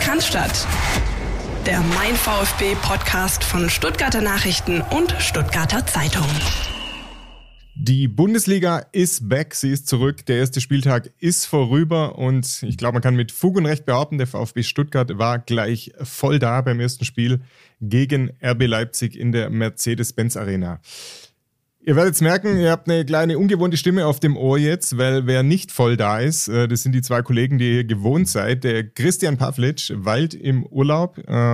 Cannstatt, der Mein VfB-Podcast von Stuttgarter Nachrichten und Stuttgarter Zeitung. Die Bundesliga ist back, sie ist zurück, der erste Spieltag ist vorüber und ich glaube, man kann mit Fug und Recht behaupten, der VfB Stuttgart war gleich voll da beim ersten Spiel gegen RB Leipzig in der Mercedes-Benz Arena. Ihr werdet es merken, ihr habt eine kleine ungewohnte Stimme auf dem Ohr jetzt, weil wer nicht voll da ist, das sind die zwei Kollegen, die ihr gewohnt seid. Der Christian Pavlic weilt im Urlaub.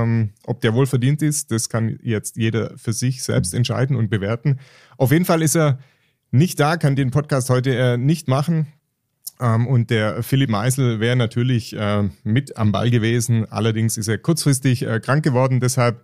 Ob der wohl verdient ist, das kann jetzt jeder für sich selbst entscheiden und bewerten. Auf jeden Fall ist er nicht da, kann den Podcast heute nicht machen. Und der Philipp Meisel wäre natürlich mit am Ball gewesen. Allerdings ist er kurzfristig krank geworden. Deshalb,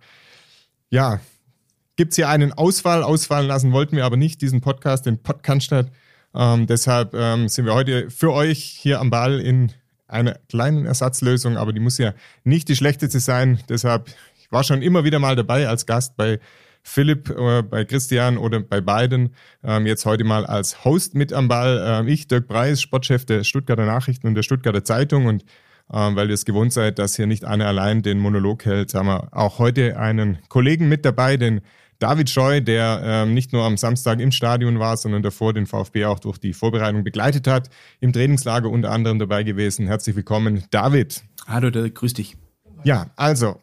ja, gibt es hier einen ausfallen lassen, wollten wir aber nicht, diesen Podcast, den Podcast. Deshalb sind wir heute für euch hier am Ball in einer kleinen Ersatzlösung, aber die muss ja nicht die schlechteste sein. Deshalb, ich war schon immer wieder mal dabei als Gast bei Philipp, bei Christian oder bei beiden. Jetzt heute mal als Host mit am Ball. Ich, Dirk Preis, Sportchef der Stuttgarter Nachrichten und der Stuttgarter Zeitung. Und weil ihr es gewohnt seid, dass hier nicht einer allein den Monolog hält, haben wir auch heute einen Kollegen mit dabei, den David Scheu, der nicht nur am Samstag im Stadion war, sondern davor den VfB auch durch die Vorbereitung begleitet hat, im Trainingslager unter anderem dabei gewesen. Herzlich willkommen, David. Hallo Dirk, grüß dich. Ja, also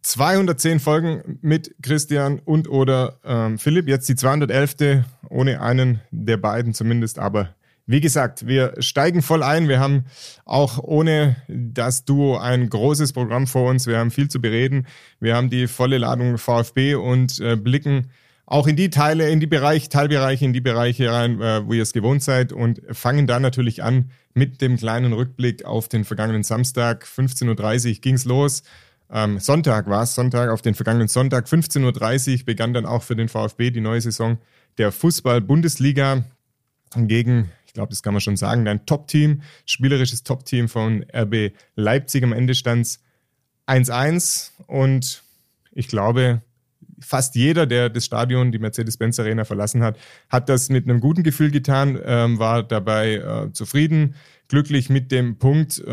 210 Folgen mit Christian und oder Philipp, jetzt die 211. ohne einen der beiden zumindest, aber wie gesagt, wir steigen voll ein. Wir haben auch ohne das Duo ein großes Programm vor uns. Wir haben viel zu bereden. Wir haben die volle Ladung VfB und blicken auch in die Teilbereiche, in die Bereiche rein, wo ihr es gewohnt seid und fangen dann natürlich an mit dem kleinen Rückblick auf den vergangenen Samstag. 15.30 Uhr ging's los. Sonntag auf den vergangenen Sonntag. 15.30 Uhr begann dann auch für den VfB die neue Saison der Fußball-Bundesliga gegen, ich glaube, das kann man schon sagen, ein Top-Team, spielerisches Top-Team von RB Leipzig. Am Ende stand es 1-1 und ich glaube, fast jeder, der das Stadion, die Mercedes-Benz Arena verlassen hat, hat das mit einem guten Gefühl getan, war dabei zufrieden, glücklich mit dem Punkt.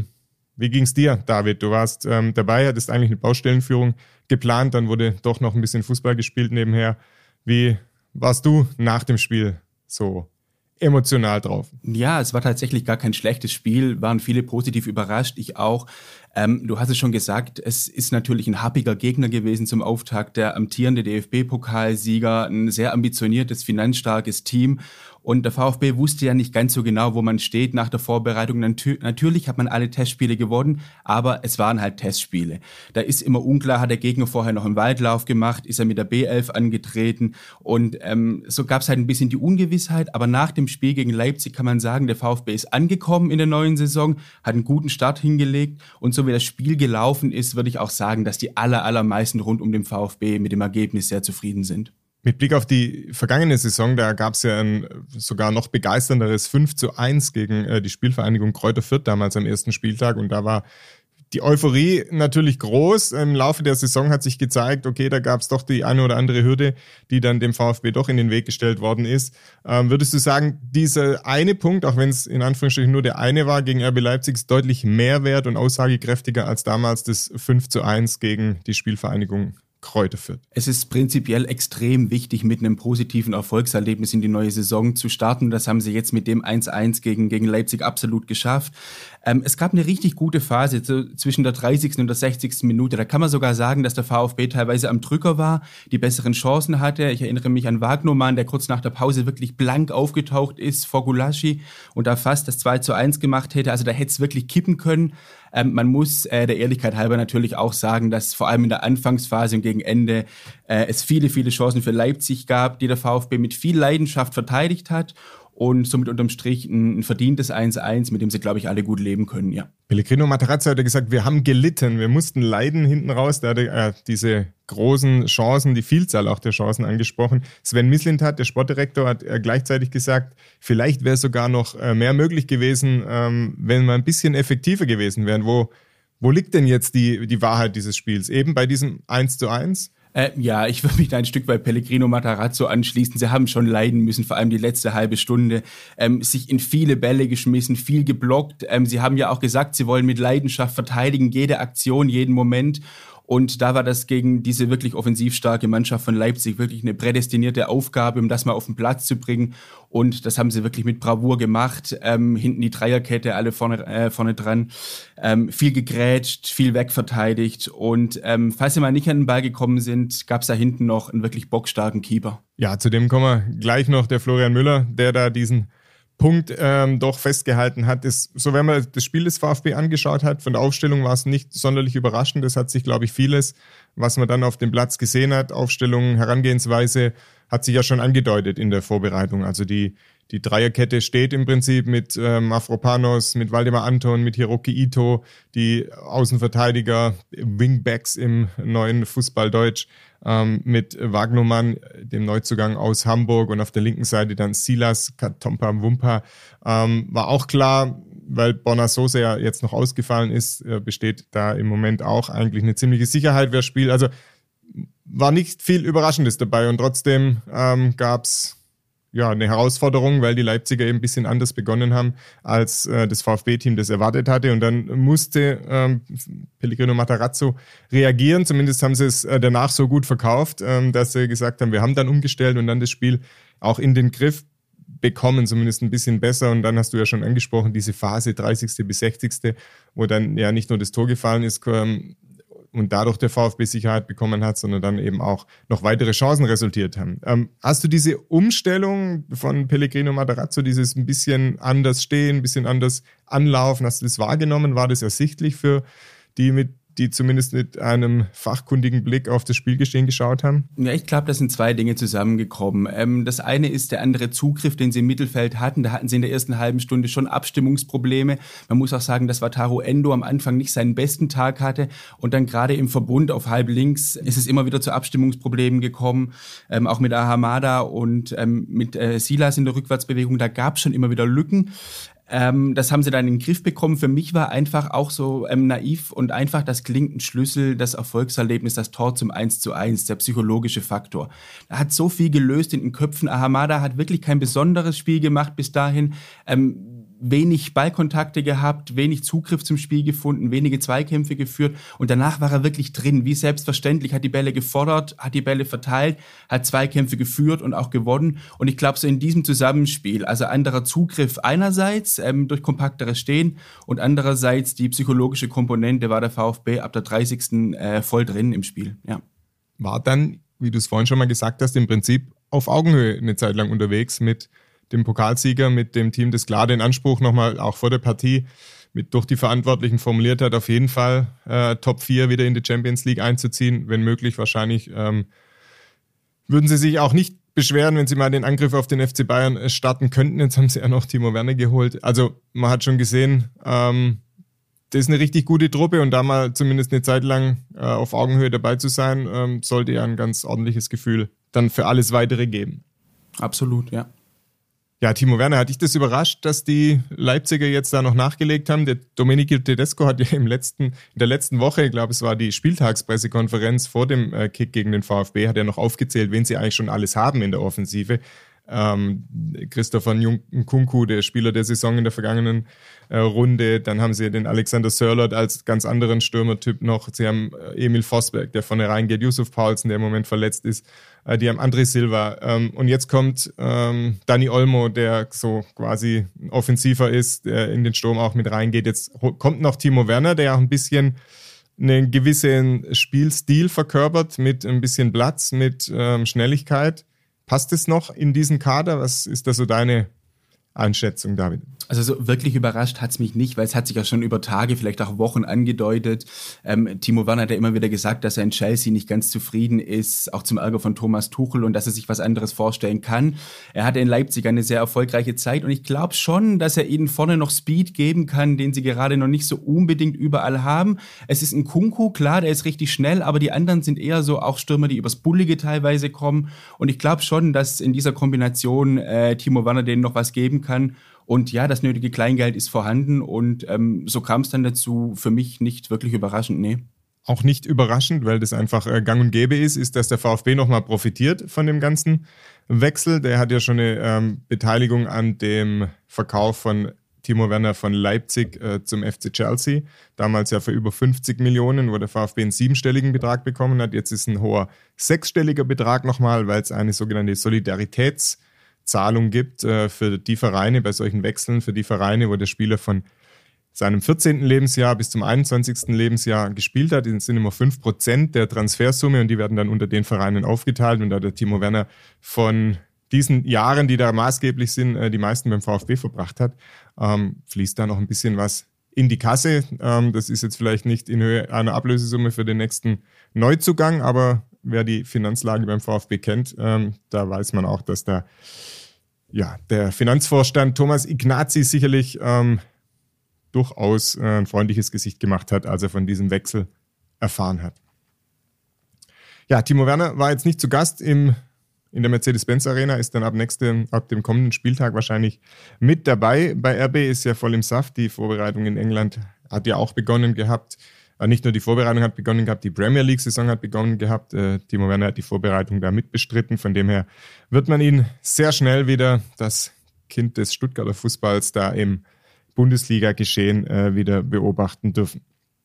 Wie ging's dir, David? Du warst dabei, hattest eigentlich eine Baustellenführung geplant, dann wurde doch noch ein bisschen Fußball gespielt nebenher. Wie warst du nach dem Spiel so emotional drauf? Ja, es war tatsächlich gar kein schlechtes Spiel, waren viele positiv überrascht, ich auch. Du hast es schon gesagt, es ist natürlich ein happiger Gegner gewesen zum Auftakt, der amtierende DFB-Pokalsieger, ein sehr ambitioniertes, finanzstarkes Team. Und der VfB wusste ja nicht ganz so genau, wo man steht nach der Vorbereitung. Natürlich hat man alle Testspiele gewonnen, aber es waren halt Testspiele. Da ist immer unklar, hat der Gegner vorher noch einen Waldlauf gemacht, ist er mit der B11 angetreten und so gab es halt ein bisschen die Ungewissheit. Aber nach dem Spiel gegen Leipzig kann man sagen, der VfB ist angekommen in der neuen Saison, hat einen guten Start hingelegt und so wie das Spiel gelaufen ist, würde ich auch sagen, dass die allermeisten rund um den VfB mit dem Ergebnis sehr zufrieden sind. Mit Blick auf die vergangene Saison, da gab es ja ein sogar noch begeisternderes 5-1 gegen die Spielvereinigung Greuther Fürth damals am ersten Spieltag und da war die Euphorie natürlich groß. Im Laufe der Saison hat sich gezeigt, okay, da gab es doch die eine oder andere Hürde, die dann dem VfB doch in den Weg gestellt worden ist. Würdest du sagen, dieser eine Punkt, auch wenn es in Anführungsstrichen nur der eine war, gegen RB Leipzig, ist deutlich mehr wert und aussagekräftiger als damals das 5-1 gegen die Spielvereinigung Greuther Fürth? Es ist prinzipiell extrem wichtig, mit einem positiven Erfolgserlebnis in die neue Saison zu starten. Das haben sie jetzt mit dem 1-1 gegen Leipzig absolut geschafft. Es gab eine richtig gute Phase zwischen der 30. und der 60. Minute. Da kann man sogar sagen, dass der VfB teilweise am Drücker war, die besseren Chancen hatte. Ich erinnere mich an Wagnermann, der kurz nach der Pause wirklich blank aufgetaucht ist vor Gulaschi und da fast das 2-1 gemacht hätte. Also da hätte es wirklich kippen können. Man muss der Ehrlichkeit halber natürlich auch sagen, dass vor allem in der Anfangsphase und gegen Ende es viele Chancen für Leipzig gab, die der VfB mit viel Leidenschaft verteidigt hat und somit unterm Strich ein verdientes 1-1, mit dem sie, glaube ich, alle gut leben können, ja. Pellegrino Matarazzo hat gesagt, wir haben gelitten, wir mussten leiden hinten raus. Da hat er diese großen Chancen, die Vielzahl auch der Chancen angesprochen. Sven Mislintat, der Sportdirektor, hat gleichzeitig gesagt, vielleicht wäre sogar noch mehr möglich gewesen, wenn wir ein bisschen effektiver gewesen wären. Wo liegt denn jetzt die Wahrheit dieses Spiels? Eben bei diesem 1-1? Ja, ich würde mich da ein Stück weit Pellegrino Matarazzo anschließen. Sie haben schon leiden müssen, vor allem die letzte halbe Stunde, sich in viele Bälle geschmissen, viel geblockt. Sie haben ja auch gesagt, sie wollen mit Leidenschaft verteidigen, jede Aktion, jeden Moment. Und da war das gegen diese wirklich offensiv starke Mannschaft von Leipzig wirklich eine prädestinierte Aufgabe, um das mal auf den Platz zu bringen. Und das haben sie wirklich mit Bravour gemacht. Hinten die Dreierkette, alle vorne dran. Viel gegrätscht, viel wegverteidigt. Und falls sie mal nicht an den Ball gekommen sind, gab es da hinten noch einen wirklich bockstarken Keeper. Ja, zu dem kommen wir gleich noch. Der Florian Müller, der da diesen Punkt doch festgehalten hat, ist, so wenn man das Spiel des VfB angeschaut hat, von der Aufstellung war es nicht sonderlich überraschend. Es hat sich, glaube ich, vieles, was man dann auf dem Platz gesehen hat, Aufstellung, Herangehensweise, hat sich ja schon angedeutet in der Vorbereitung. Also die Dreierkette steht im Prinzip mit Mavropanos, mit Waldemar Anton, mit Hiroki Ito, die Außenverteidiger, Wingbacks im neuen Fußballdeutsch, mit Wagnumann, dem Neuzugang aus Hamburg, und auf der linken Seite dann Silas Katompa Wumpa. War auch klar, weil Borna Sosa ja jetzt noch ausgefallen ist, besteht da im Moment auch eigentlich eine ziemliche Sicherheit, wer spielt. Also war nicht viel Überraschendes dabei, und trotzdem gab's ja eine Herausforderung, weil die Leipziger eben ein bisschen anders begonnen haben, als das VfB-Team das erwartet hatte. Und dann musste Pellegrino Matarazzo reagieren. Zumindest haben sie es danach so gut verkauft, dass sie gesagt haben, wir haben dann umgestellt und dann das Spiel auch in den Griff bekommen, zumindest ein bisschen besser. Und dann hast du ja schon angesprochen, diese Phase 30. bis 60., wo dann ja nicht nur das Tor gefallen ist, und dadurch der VfB Sicherheit bekommen hat, sondern dann eben auch noch weitere Chancen resultiert haben. Hast du diese Umstellung von Pellegrino Matarazzo, dieses ein bisschen anders stehen, ein bisschen anders anlaufen, hast du das wahrgenommen? War das ersichtlich für die zumindest mit einem fachkundigen Blick auf das Spielgeschehen geschaut haben? Ja, ich glaube, da sind zwei Dinge zusammengekommen. Das eine ist der andere Zugriff, den sie im Mittelfeld hatten. Da hatten sie in der ersten halben Stunde schon Abstimmungsprobleme. Man muss auch sagen, dass Wataru Endo am Anfang nicht seinen besten Tag hatte. Und dann gerade im Verbund auf halb links ist es immer wieder zu Abstimmungsproblemen gekommen. Auch mit Ahamada und mit Silas in der Rückwärtsbewegung. Da gab es schon immer wieder Lücken. Das haben sie dann in den Griff bekommen. Für mich war einfach auch so naiv und einfach das Klinkenschlüssel, das Erfolgserlebnis, das Tor zum 1:1, der psychologische Faktor. Da hat so viel gelöst in den Köpfen. Ahamada hat wirklich kein besonderes Spiel gemacht bis dahin. Wenig Ballkontakte gehabt, wenig Zugriff zum Spiel gefunden, wenige Zweikämpfe geführt, und danach war er wirklich drin, wie selbstverständlich, hat die Bälle gefordert, hat die Bälle verteilt, hat Zweikämpfe geführt und auch gewonnen. Und ich glaube, so in diesem Zusammenspiel, also anderer Zugriff einerseits durch kompakteres Stehen und andererseits die psychologische Komponente, war der VfB ab der 30. Voll drin im Spiel. Ja. War dann, wie du es vorhin schon mal gesagt hast, im Prinzip auf Augenhöhe eine Zeit lang unterwegs mit dem Pokalsieger, mit dem Team, das klar den Anspruch nochmal auch vor der Partie durch die Verantwortlichen formuliert hat, auf jeden Fall Top 4 wieder in die Champions League einzuziehen. Wenn möglich, wahrscheinlich würden sie sich auch nicht beschweren, wenn sie mal den Angriff auf den FC Bayern starten könnten. Jetzt haben sie ja noch Timo Werner geholt. Also man hat schon gesehen, das ist eine richtig gute Truppe, und da mal zumindest eine Zeit lang auf Augenhöhe dabei zu sein, sollte ja ein ganz ordentliches Gefühl dann für alles Weitere geben. Absolut, ja. Ja, Timo Werner, hat dich das überrascht, dass die Leipziger jetzt da noch nachgelegt haben? Der Domenico Tedesco hat ja in der letzten Woche, ich glaube, es war die Spieltagspressekonferenz vor dem Kick gegen den VfB, hat er noch aufgezählt, wen sie eigentlich schon alles haben in der Offensive. Christopher Nkunku, der Spieler der Saison in der vergangenen Runde. Dann haben sie den Alexander Sörloth als ganz anderen Stürmertyp noch. Sie haben Emil Forsberg, der vorne reingeht, Yusuf Paulsen, der im Moment verletzt ist. Die haben André Silva. Und jetzt kommt Dani Olmo, der so quasi offensiver ist, der in den Sturm auch mit reingeht. Jetzt kommt noch Timo Werner, der auch ein bisschen einen gewissen Spielstil verkörpert, mit ein bisschen Platz, mit Schnelligkeit. Passt es noch in diesen Kader? Was ist da so deine Einschätzung, David? Also so wirklich überrascht hat's mich nicht, weil es hat sich ja schon über Tage, vielleicht auch Wochen angedeutet. Timo Werner hat ja immer wieder gesagt, dass er in Chelsea nicht ganz zufrieden ist, auch zum Ärger von Thomas Tuchel, und dass er sich was anderes vorstellen kann. Er hatte in Leipzig eine sehr erfolgreiche Zeit, und ich glaube schon, dass er ihnen vorne noch Speed geben kann, den sie gerade noch nicht so unbedingt überall haben. Es ist ein Nkunku, klar, der ist richtig schnell, aber die anderen sind eher so auch Stürmer, die übers Bullige teilweise kommen, und ich glaube schon, dass in dieser Kombination Timo Werner denen noch was geben kann. Und ja, das nötige Kleingeld ist vorhanden, und so kam es dann dazu, für mich nicht wirklich überraschend, nee. auch nicht überraschend, weil das einfach gang und gäbe ist, dass der VfB nochmal profitiert von dem ganzen Wechsel. Der hat ja schon eine Beteiligung an dem Verkauf von Timo Werner von Leipzig zum FC Chelsea. Damals ja für über 50 Millionen, wo der VfB einen 7-stelligen Betrag bekommen hat. Jetzt ist ein hoher 6-stelliger Betrag nochmal, weil es eine sogenannte Solidaritätszahlung gibt für die Vereine bei solchen Wechseln, für die Vereine, wo der Spieler von seinem 14. Lebensjahr bis zum 21. Lebensjahr gespielt hat. Das sind immer 5% der Transfersumme und die werden dann unter den Vereinen aufgeteilt. Und da der Timo Werner von diesen Jahren, die da maßgeblich sind, die meisten beim VfB verbracht hat, fließt da noch ein bisschen was in die Kasse. Das ist jetzt vielleicht nicht in Höhe einer Ablösesumme für den nächsten Neuzugang, aber wer die Finanzlage beim VfB kennt, da weiß man auch, dass da der Finanzvorstand Thomas Ignazi sicherlich durchaus ein freundliches Gesicht gemacht hat, als er von diesem Wechsel erfahren hat. Ja, Timo Werner war jetzt nicht zu Gast in der Mercedes-Benz Arena, ist dann ab dem kommenden Spieltag wahrscheinlich mit dabei. Bei RB ist ja voll im Saft. Die Vorbereitung in England hat ja auch begonnen gehabt. Nicht nur die Vorbereitung hat begonnen gehabt, die Premier League-Saison hat begonnen gehabt. Timo Werner hat die Vorbereitung da mitbestritten. Von dem her wird man ihn sehr schnell wieder, das Kind des Stuttgarter Fußballs, da im Bundesliga-Geschehen wieder beobachten dürfen.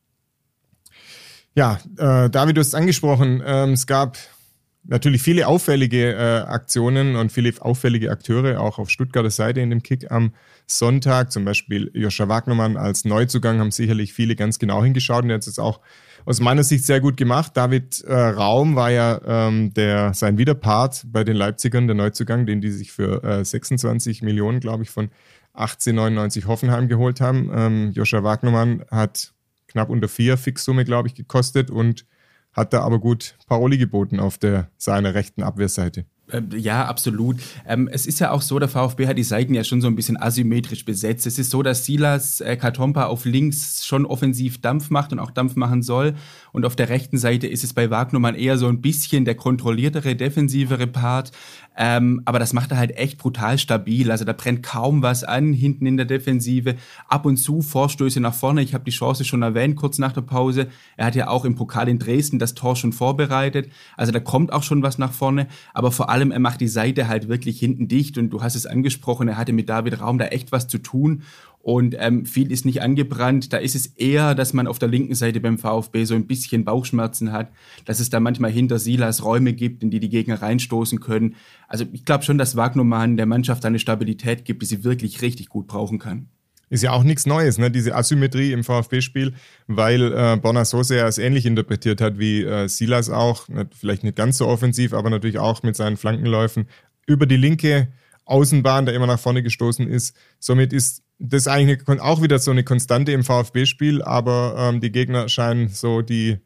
Ja, David, du hast es angesprochen, es gab natürlich viele auffällige Aktionen und viele auffällige Akteure auch auf Stuttgarter Seite in dem Kick am Sonntag. Zum Beispiel Joscha Wagnermann als Neuzugang haben sicherlich viele ganz genau hingeschaut und er hat es auch aus meiner Sicht sehr gut gemacht. David Raum war ja sein Widerpart bei den Leipzigern, der Neuzugang, den die sich für 26 Millionen, glaube ich, von 1899 Hoffenheim geholt haben. Joscha Wagnermann hat knapp unter 4 Fixsumme, glaube ich, gekostet und hat da aber gut Paroli geboten auf seiner rechten Abwehrseite. Ja, absolut. Es ist ja auch so, der VfB hat die Seiten ja schon so ein bisschen asymmetrisch besetzt. Es ist so, dass Silas Katompa auf links schon offensiv Dampf macht und auch Dampf machen soll. Und auf der rechten Seite ist es bei Wagnermann eher so ein bisschen der kontrolliertere, defensivere Part. Aber das macht er halt echt brutal stabil. Also da brennt kaum was an, hinten in der Defensive. Ab und zu Vorstöße nach vorne. Ich habe die Chance schon erwähnt, kurz nach der Pause. Er hat ja auch im Pokal in Dresden das Tor schon vorbereitet. Also da kommt auch schon was nach vorne. Aber vor allem, er macht die Seite halt wirklich hinten dicht. Und du hast es angesprochen, er hatte mit David Raum da echt was zu tun. Und viel ist nicht angebrannt. Da ist es eher, dass man auf der linken Seite beim VfB so ein bisschen Bauchschmerzen hat, dass es da manchmal hinter Silas Räume gibt, in die Gegner reinstoßen können. Also ich glaube schon, dass Wagnermann der Mannschaft eine Stabilität gibt, die sie wirklich richtig gut brauchen kann. Ist ja auch nichts Neues, ne? Diese Asymmetrie im VfB-Spiel, weil Borna Sosa ja es ähnlich interpretiert hat wie Silas auch. Vielleicht nicht ganz so offensiv, aber natürlich auch mit seinen Flankenläufen über die linke Außenbahn, der immer nach vorne gestoßen ist. Somit ist das eigentlich auch wieder so eine Konstante im VfB-Spiel, aber die Gegner scheinen so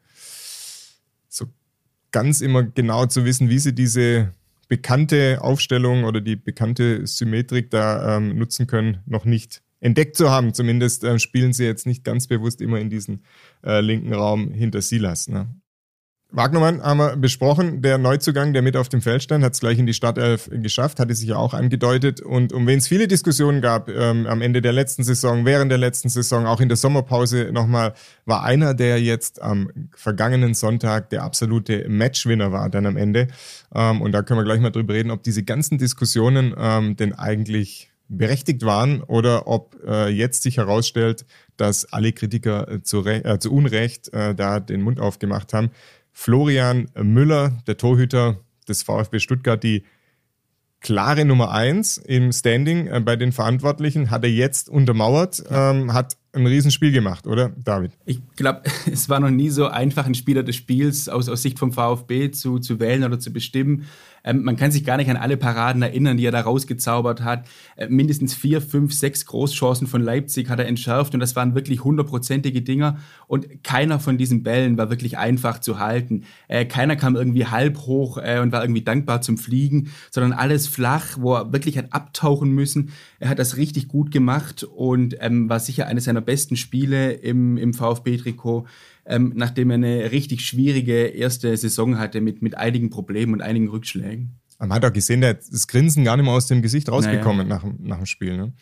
ganz immer genau zu wissen, wie sie diese bekannte Aufstellung oder die bekannte Symmetrik da nutzen können, noch nicht entdeckt zu haben. Zumindest spielen sie jetzt nicht ganz bewusst immer in diesen linken Raum hinter Silas. Ne? Wagnermann haben wir besprochen, der Neuzugang, der mit auf dem Feld stand, hat es gleich in die Startelf geschafft, hatte sich ja auch angedeutet. Und um wen es viele Diskussionen gab am Ende der letzten Saison, während der letzten Saison, auch in der Sommerpause nochmal, war einer, der jetzt am vergangenen Sonntag der absolute Matchwinner war dann am Ende. Und da können wir gleich mal drüber reden, ob diese ganzen Diskussionen denn eigentlich berechtigt waren oder ob jetzt sich herausstellt, dass alle Kritiker zu Unrecht da den Mund aufgemacht haben. Florian Müller, der Torhüter des VfB Stuttgart, die klare Nummer 1 im Standing bei den Verantwortlichen, hat er jetzt untermauert, hat ein Riesenspiel gemacht, oder David? Ich glaube, es war noch nie so einfach, einen Spieler des Spiels aus Sicht vom VfB zu wählen oder zu bestimmen. Man kann sich gar nicht an alle Paraden erinnern, die er da rausgezaubert hat. Mindestens 4, 5, 6 Großchancen von Leipzig hat er entschärft und das waren wirklich 100%ige Dinger und keiner von diesen Bällen war wirklich einfach zu halten. Keiner kam irgendwie halb hoch und war irgendwie dankbar zum Fliegen, sondern alles flach, wo er wirklich hat abtauchen müssen. Er hat das richtig gut gemacht und war sicher eines seiner besten Spiele im VfB-Trikot, nachdem er eine richtig schwierige erste Saison hatte mit einigen Problemen und einigen Rückschlägen. Man hat auch gesehen, der hat das Grinsen gar nicht mehr aus dem Gesicht rausbekommen nach dem Spiel. Ne?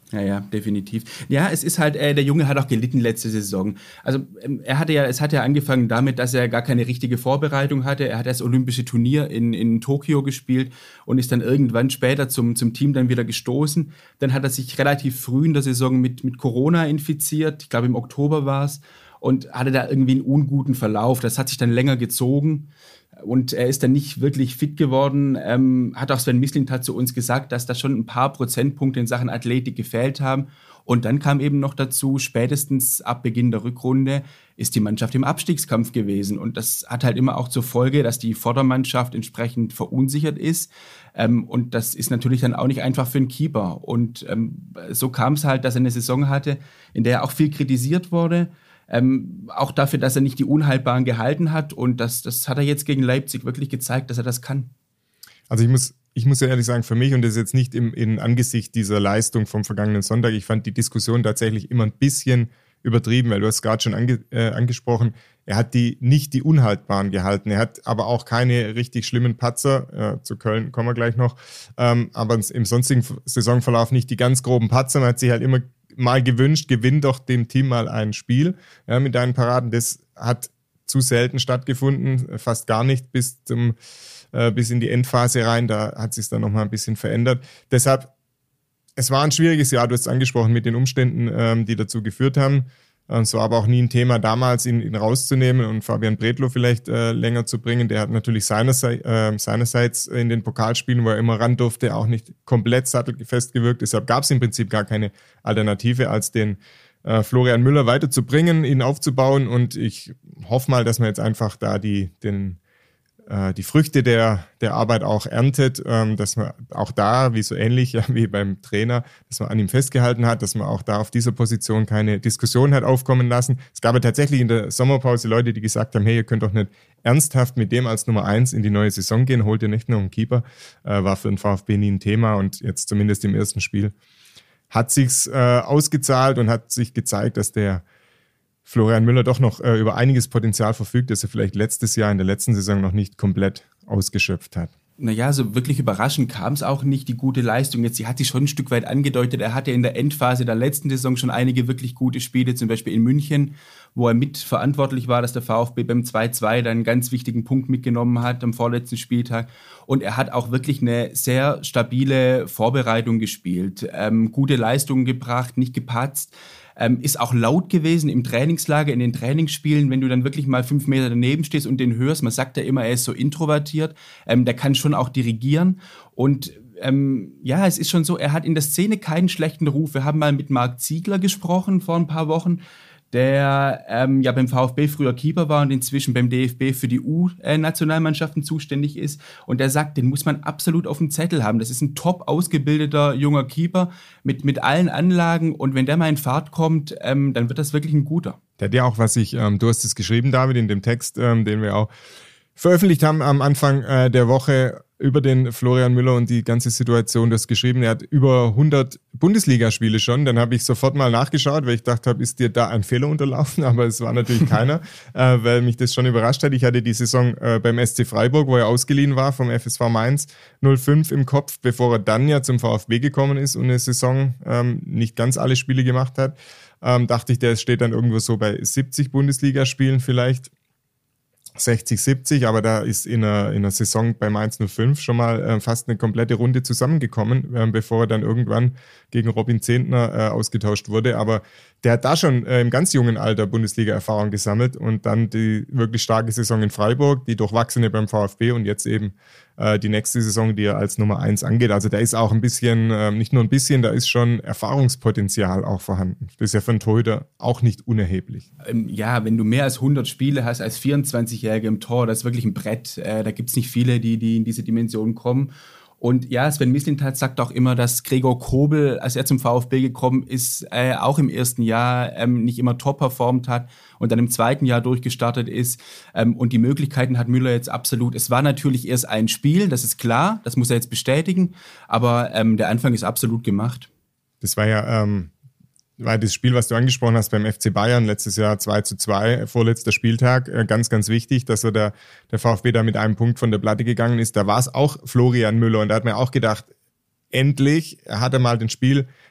Ja, definitiv. Ja, es ist halt, der Junge hat auch gelitten letzte Saison. Also es hat ja angefangen damit, dass er gar keine richtige Vorbereitung hatte. Er hat das olympische Turnier in Tokio gespielt und ist dann irgendwann später zum Team dann wieder gestoßen. Dann hat er sich relativ früh in der Saison mit Corona infiziert. Ich glaube, im Oktober war es. Und hatte da irgendwie einen unguten Verlauf. Das hat sich dann länger gezogen. Und er ist dann nicht wirklich fit geworden. Hat auch Sven Mislintat zu uns gesagt, dass da schon ein paar Prozentpunkte in Sachen Athletik gefehlt haben. Und dann kam eben noch dazu, spätestens ab Beginn der Rückrunde ist die Mannschaft im Abstiegskampf gewesen. Und das hat halt immer auch zur Folge, dass die Vordermannschaft entsprechend verunsichert ist. Und das ist natürlich dann auch nicht einfach für einen Keeper. Und so kam es halt, dass er eine Saison hatte, in der er auch viel kritisiert wurde. Auch dafür, dass er nicht die Unhaltbaren gehalten hat. Und das hat er jetzt gegen Leipzig wirklich gezeigt, dass er das kann. Also ich muss ja ehrlich sagen, für mich, und das ist jetzt nicht in Angesicht dieser Leistung vom vergangenen Sonntag, ich fand die Diskussion tatsächlich immer ein bisschen übertrieben, weil du hast gerade schon angesprochen, er hat nicht die Unhaltbaren gehalten. Er hat aber auch keine richtig schlimmen Patzer, zu Köln kommen wir gleich noch, aber im sonstigen Saisonverlauf nicht die ganz groben Patzer. Man hat sich halt immer mal gewünscht, gewinn doch dem Team mal ein Spiel mit deinen Paraden. Das hat zu selten stattgefunden, fast gar nicht bis in die Endphase rein. Da hat sich dann nochmal ein bisschen verändert. Deshalb, es war ein schwieriges Jahr, du hast es angesprochen, mit den Umständen, die dazu geführt haben. Es war aber auch nie ein Thema damals, ihn rauszunehmen und Fabian Bredlow vielleicht länger zu bringen. Der hat natürlich seinerseits in den Pokalspielen, wo er immer ran durfte, auch nicht komplett sattelfest gewirkt. Deshalb gab es im Prinzip gar keine Alternative, als den Florian Müller weiterzubringen, ihn aufzubauen. Und ich hoffe mal, dass man jetzt einfach da die Früchte der Arbeit auch erntet, dass man auch da, wie so ähnlich wie beim Trainer, dass man an ihm festgehalten hat, dass man auch da auf dieser Position keine Diskussion hat aufkommen lassen. Es gab ja tatsächlich in der Sommerpause Leute, die gesagt haben, hey, ihr könnt doch nicht ernsthaft mit dem als Nummer 1 in die neue Saison gehen, holt ihr nicht noch einen Keeper, war für den VfB nie ein Thema und jetzt zumindest im ersten Spiel hat sich's ausgezahlt und hat sich gezeigt, dass der Florian Müller doch noch über einiges Potenzial verfügt, das er vielleicht letztes Jahr in der letzten Saison noch nicht komplett ausgeschöpft hat. Naja, so wirklich überraschend kam es auch nicht, die gute Leistung. Jetzt, sie hat sich schon ein Stück weit angedeutet. Er hatte in der Endphase der letzten Saison schon einige wirklich gute Spiele, zum Beispiel in München, wo er mitverantwortlich war, dass der VfB beim 2-2 dann einen ganz wichtigen Punkt mitgenommen hat am vorletzten Spieltag. Und er hat auch wirklich eine sehr stabile Vorbereitung gespielt, gute Leistungen gebracht, nicht gepatzt. Ist auch laut gewesen im Trainingslager, in den Trainingsspielen, wenn du dann wirklich mal 5 Meter daneben stehst und den hörst. Man sagt ja immer, er ist so introvertiert. Der kann schon auch dirigieren. Und es ist schon so, er hat in der Szene keinen schlechten Ruf. Wir haben mal mit Marc Ziegler gesprochen vor ein paar Wochen, der beim VfB früher Keeper war und inzwischen beim DFB für die U-Nationalmannschaften zuständig ist. Und der sagt, den muss man absolut auf dem Zettel haben. Das ist ein top ausgebildeter junger Keeper mit allen Anlagen. Und wenn der mal in Fahrt kommt, dann wird das wirklich ein guter. Der hat ja auch, du hast es geschrieben, David, in dem Text, den wir auch veröffentlicht haben am Anfang der Woche über den Florian Müller und die ganze Situation, das geschrieben. Er hat über 100 Bundesligaspiele schon. Dann habe ich sofort mal nachgeschaut, weil ich dachte, ist dir da ein Fehler unterlaufen? Aber es war natürlich keiner, weil mich das schon überrascht hat. Ich hatte die Saison beim SC Freiburg, wo er ausgeliehen war vom FSV Mainz 05 im Kopf, bevor er dann ja zum VfB gekommen ist und eine Saison nicht ganz alle Spiele gemacht hat. Dachte ich, der steht dann irgendwo so bei 70 Bundesligaspielen vielleicht. 60, 70, aber da ist in einer Saison bei Mainz 05 schon mal fast eine komplette Runde zusammengekommen, bevor er dann irgendwann gegen Robin Zehntner ausgetauscht wurde. Aber der hat da schon im ganz jungen Alter Bundesliga-Erfahrung gesammelt und dann die wirklich starke Saison in Freiburg, die durchwachsene beim VfB und jetzt eben die nächste Saison, die er als Nummer 1 angeht. Also da ist auch ein bisschen, nicht nur ein bisschen, da ist schon Erfahrungspotenzial auch vorhanden. Das ist ja für einen Torhüter auch nicht unerheblich. Wenn du mehr als 100 Spiele hast als 24-Jähriger im Tor, das ist wirklich ein Brett. Da gibt es nicht viele, die in diese Dimension kommen. Und ja, Sven Mislintat sagt auch immer, dass Gregor Kobel, als er zum VfB gekommen ist, auch im ersten Jahr nicht immer top performt hat und dann im zweiten Jahr durchgestartet ist. Und die Möglichkeiten hat Müller jetzt absolut. Es war natürlich erst ein Spiel, das ist klar, das muss er jetzt bestätigen, aber der Anfang ist absolut gemacht. Das war ja war das Spiel, was du angesprochen hast beim FC Bayern letztes Jahr 2-2, vorletzter Spieltag, ganz, ganz wichtig, dass der VfB da mit einem Punkt von der Platte gegangen ist. Da war es auch Florian Müller und da hat man auch gedacht, endlich hat er mal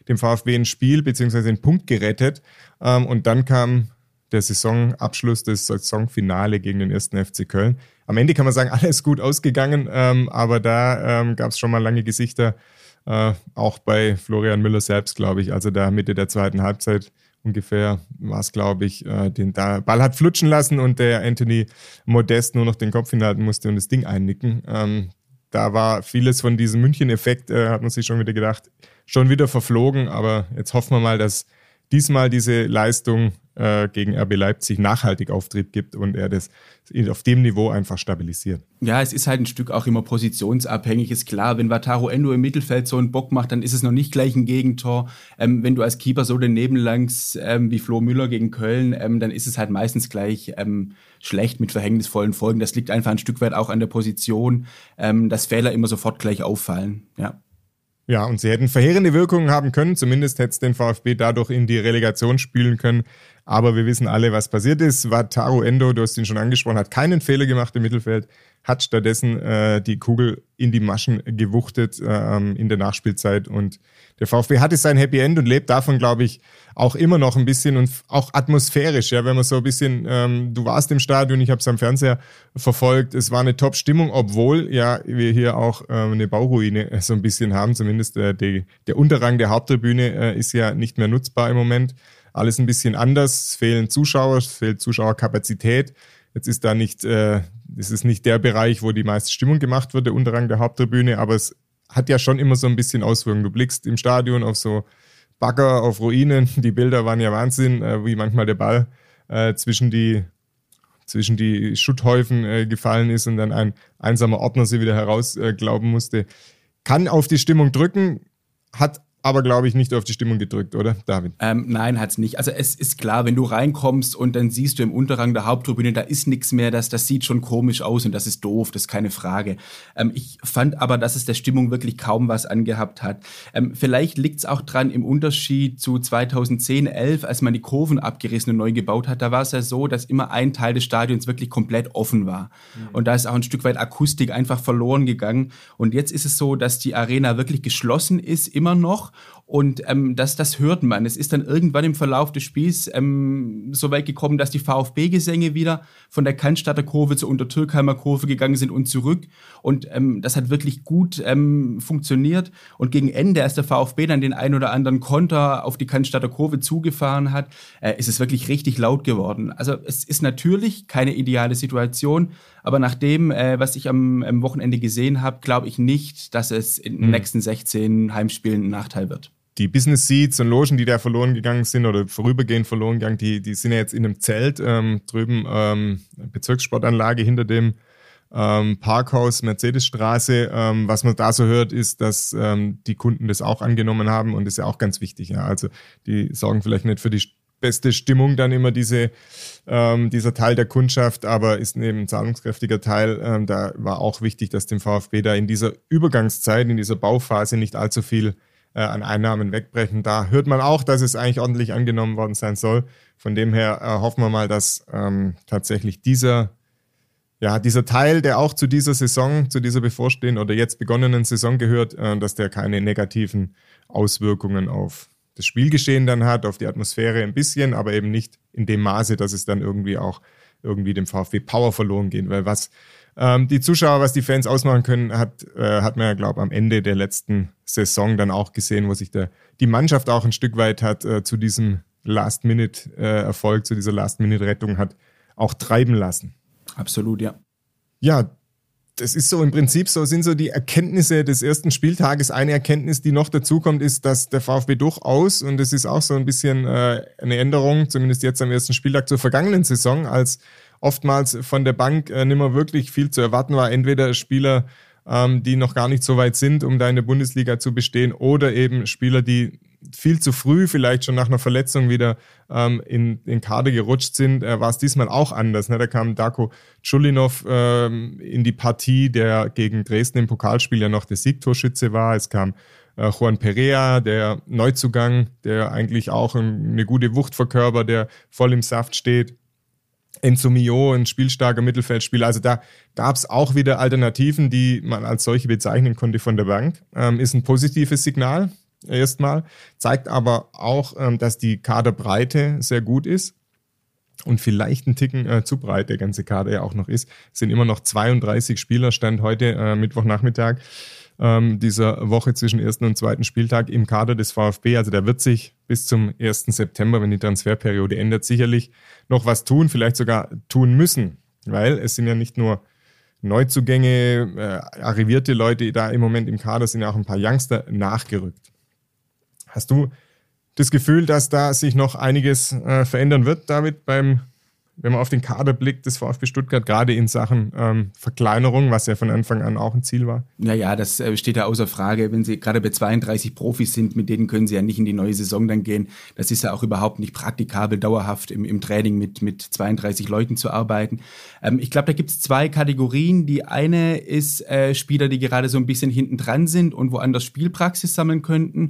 dem VfB ein Spiel bzw. einen Punkt gerettet. Und dann kam der Saisonabschluss, das Saisonfinale gegen den 1. FC Köln. Am Ende kann man sagen, alles gut ausgegangen, aber da gab es schon mal lange Gesichter, auch bei Florian Müller selbst, glaube ich. Also da Mitte der zweiten Halbzeit ungefähr war es, glaube ich, den Ball hat flutschen lassen und der Anthony Modest nur noch den Kopf hinhalten musste und das Ding einnicken. Da war vieles von diesem München-Effekt, hat man sich schon wieder gedacht, schon wieder verflogen. Aber jetzt hoffen wir mal, dass diesmal diese Leistung gegen RB Leipzig nachhaltig Auftrieb gibt und er das auf dem Niveau einfach stabilisiert. Ja, es ist halt ein Stück auch immer positionsabhängig, ist klar. Wenn Wataru Endo im Mittelfeld so einen Bock macht, dann ist es noch nicht gleich ein Gegentor. Wenn du als Keeper so daneben langst wie Flo Müller gegen Köln, dann ist es halt meistens gleich schlecht mit verhängnisvollen Folgen. Das liegt einfach ein Stück weit auch an der Position, dass Fehler immer sofort gleich auffallen, ja. Ja, und sie hätten verheerende Wirkungen haben können. Zumindest hätte es den VfB dadurch in die Relegation spielen können. Aber wir wissen alle, was passiert ist. Wataru Endo, du hast ihn schon angesprochen, hat keinen Fehler gemacht im Mittelfeld, hat stattdessen die Kugel in die Maschen gewuchtet in der Nachspielzeit. Und der VfB hatte sein Happy End und lebt davon, glaube ich, auch immer noch ein bisschen und auch atmosphärisch. Ja, wenn man so ein bisschen, du warst im Stadion, ich habe es am Fernseher verfolgt, es war eine Top-Stimmung, obwohl ja wir hier auch eine Bauruine so ein bisschen haben. Zumindest der Unterrang der Haupttribüne ist ja nicht mehr nutzbar im Moment. Alles ein bisschen anders, es fehlen Zuschauer, es fehlt Zuschauerkapazität. Jetzt ist da nicht, es ist nicht der Bereich, wo die meiste Stimmung gemacht wird, der Unterrang der Haupttribüne, aber es hat ja schon immer so ein bisschen Auswirkungen. Du blickst im Stadion auf so Bagger, auf Ruinen, die Bilder waren ja Wahnsinn, wie manchmal der Ball zwischen die Schutthäufen gefallen ist und dann ein einsamer Ordner sie wieder herausglauben musste. Kann auf die Stimmung drücken, hat aber, glaube ich, nicht auf die Stimmung gedrückt, oder, David? Nein, hat's nicht. Also es ist klar, wenn du reinkommst und dann siehst du im Unterrang der Haupttribüne, da ist nichts mehr, das sieht schon komisch aus und das ist doof, das ist keine Frage. Ich fand aber, dass es der Stimmung wirklich kaum was angehabt hat. Vielleicht liegt's auch dran im Unterschied zu 2010, 11, als man die Kurven abgerissen und neu gebaut hat. Da war es ja so, dass immer ein Teil des Stadions wirklich komplett offen war. Mhm. Und da ist auch ein Stück weit Akustik einfach verloren gegangen. Und jetzt ist es so, dass die Arena wirklich geschlossen ist, immer noch. Und das hört man. Es ist dann irgendwann im Verlauf des Spiels so weit gekommen, dass die VfB-Gesänge wieder von der Cannstatter Kurve zur Untertürkheimer Kurve gegangen sind und zurück. Und das hat wirklich gut funktioniert. Und gegen Ende, als der VfB dann den ein oder anderen Konter auf die Cannstatter Kurve zugefahren hat, ist es wirklich richtig laut geworden. Also es ist natürlich keine ideale Situation, aber nach dem, was ich am Wochenende gesehen habe, glaube ich nicht, dass es in den nächsten 16 Heimspielen ein Nachteil wird. Die Business Seats und Logen, die da verloren gegangen sind oder vorübergehend verloren gegangen, die sind ja jetzt in einem Zelt drüben, Bezirkssportanlage hinter dem Parkhaus Mercedesstraße. Was man da so hört, ist, dass die Kunden das auch angenommen haben und das ist ja auch ganz wichtig. Ja. Also die sorgen vielleicht nicht für die beste Stimmung dann immer dieser Teil der Kundschaft, aber ist eben ein zahlungskräftiger Teil. Da war auch wichtig, dass dem VfB da in dieser Übergangszeit, in dieser Bauphase nicht allzu viel an Einnahmen wegbrechen. Da hört man auch, dass es eigentlich ordentlich angenommen worden sein soll. Von dem her hoffen wir mal, dass tatsächlich dieser Teil, der auch zu dieser Saison, zu dieser bevorstehenden oder jetzt begonnenen Saison gehört, dass der keine negativen Auswirkungen auf das Spielgeschehen dann hat, auf die Atmosphäre ein bisschen, aber eben nicht in dem Maße, dass es dann irgendwie dem VfB Power verloren geht. Weil was die Zuschauer, was die Fans ausmachen können, hat man ja, glaube ich, am Ende der letzten Saison dann auch gesehen, wo sich die Mannschaft auch ein Stück weit hat zu diesem Last-Minute-Erfolg, zu dieser Last-Minute-Rettung hat auch treiben lassen. Absolut, ja. Ja, das ist so im Prinzip sind so die Erkenntnisse des ersten Spieltages. Eine Erkenntnis, die noch dazukommt, ist, dass der VfB durchaus, und das ist auch so ein bisschen eine Änderung, zumindest jetzt am ersten Spieltag zur vergangenen Saison, als oftmals von der Bank nicht mehr wirklich viel zu erwarten war. Entweder Spieler, die noch gar nicht so weit sind, um da in der Bundesliga zu bestehen, oder eben Spieler, die viel zu früh, vielleicht schon nach einer Verletzung wieder in den Kader gerutscht sind, war es diesmal auch anders. Ne? Da kam Darko Čulinov in die Partie, der gegen Dresden im Pokalspiel ja noch der Siegtorschütze war. Es kam Juan Perea, der Neuzugang, der eigentlich auch eine gute Wucht verkörpert, der voll im Saft steht. Enzo Mio, ein spielstarker Mittelfeldspieler. Also da gab es auch wieder Alternativen, die man als solche bezeichnen konnte von der Bank. Ist ein positives Signal. erstmal, zeigt aber auch, dass die Kaderbreite sehr gut ist und vielleicht ein Ticken zu breit der ganze Kader ja auch noch ist. Es sind immer noch 32 Spieler, Stand heute Mittwochnachmittag dieser Woche zwischen ersten und zweiten Spieltag im Kader des VfB. Also da wird sich bis zum 1. September, wenn die Transferperiode endet, sicherlich noch was tun, vielleicht sogar tun müssen, weil es sind ja nicht nur Neuzugänge, arrivierte Leute da im Moment im Kader, sind ja auch ein paar Youngster nachgerückt. Hast du das Gefühl, dass da sich noch einiges verändern wird, David, wenn man auf den Kader blickt des VfB Stuttgart, gerade in Sachen Verkleinerung, was ja von Anfang an auch ein Ziel war? Naja, das steht ja außer Frage. Wenn Sie gerade bei 32 Profis sind, mit denen können Sie ja nicht in die neue Saison dann gehen. Das ist ja auch überhaupt nicht praktikabel, dauerhaft im Training mit 32 Leuten zu arbeiten. Ich glaube, da gibt es zwei Kategorien. Die eine ist Spieler, die gerade so ein bisschen hinten dran sind und woanders Spielpraxis sammeln könnten.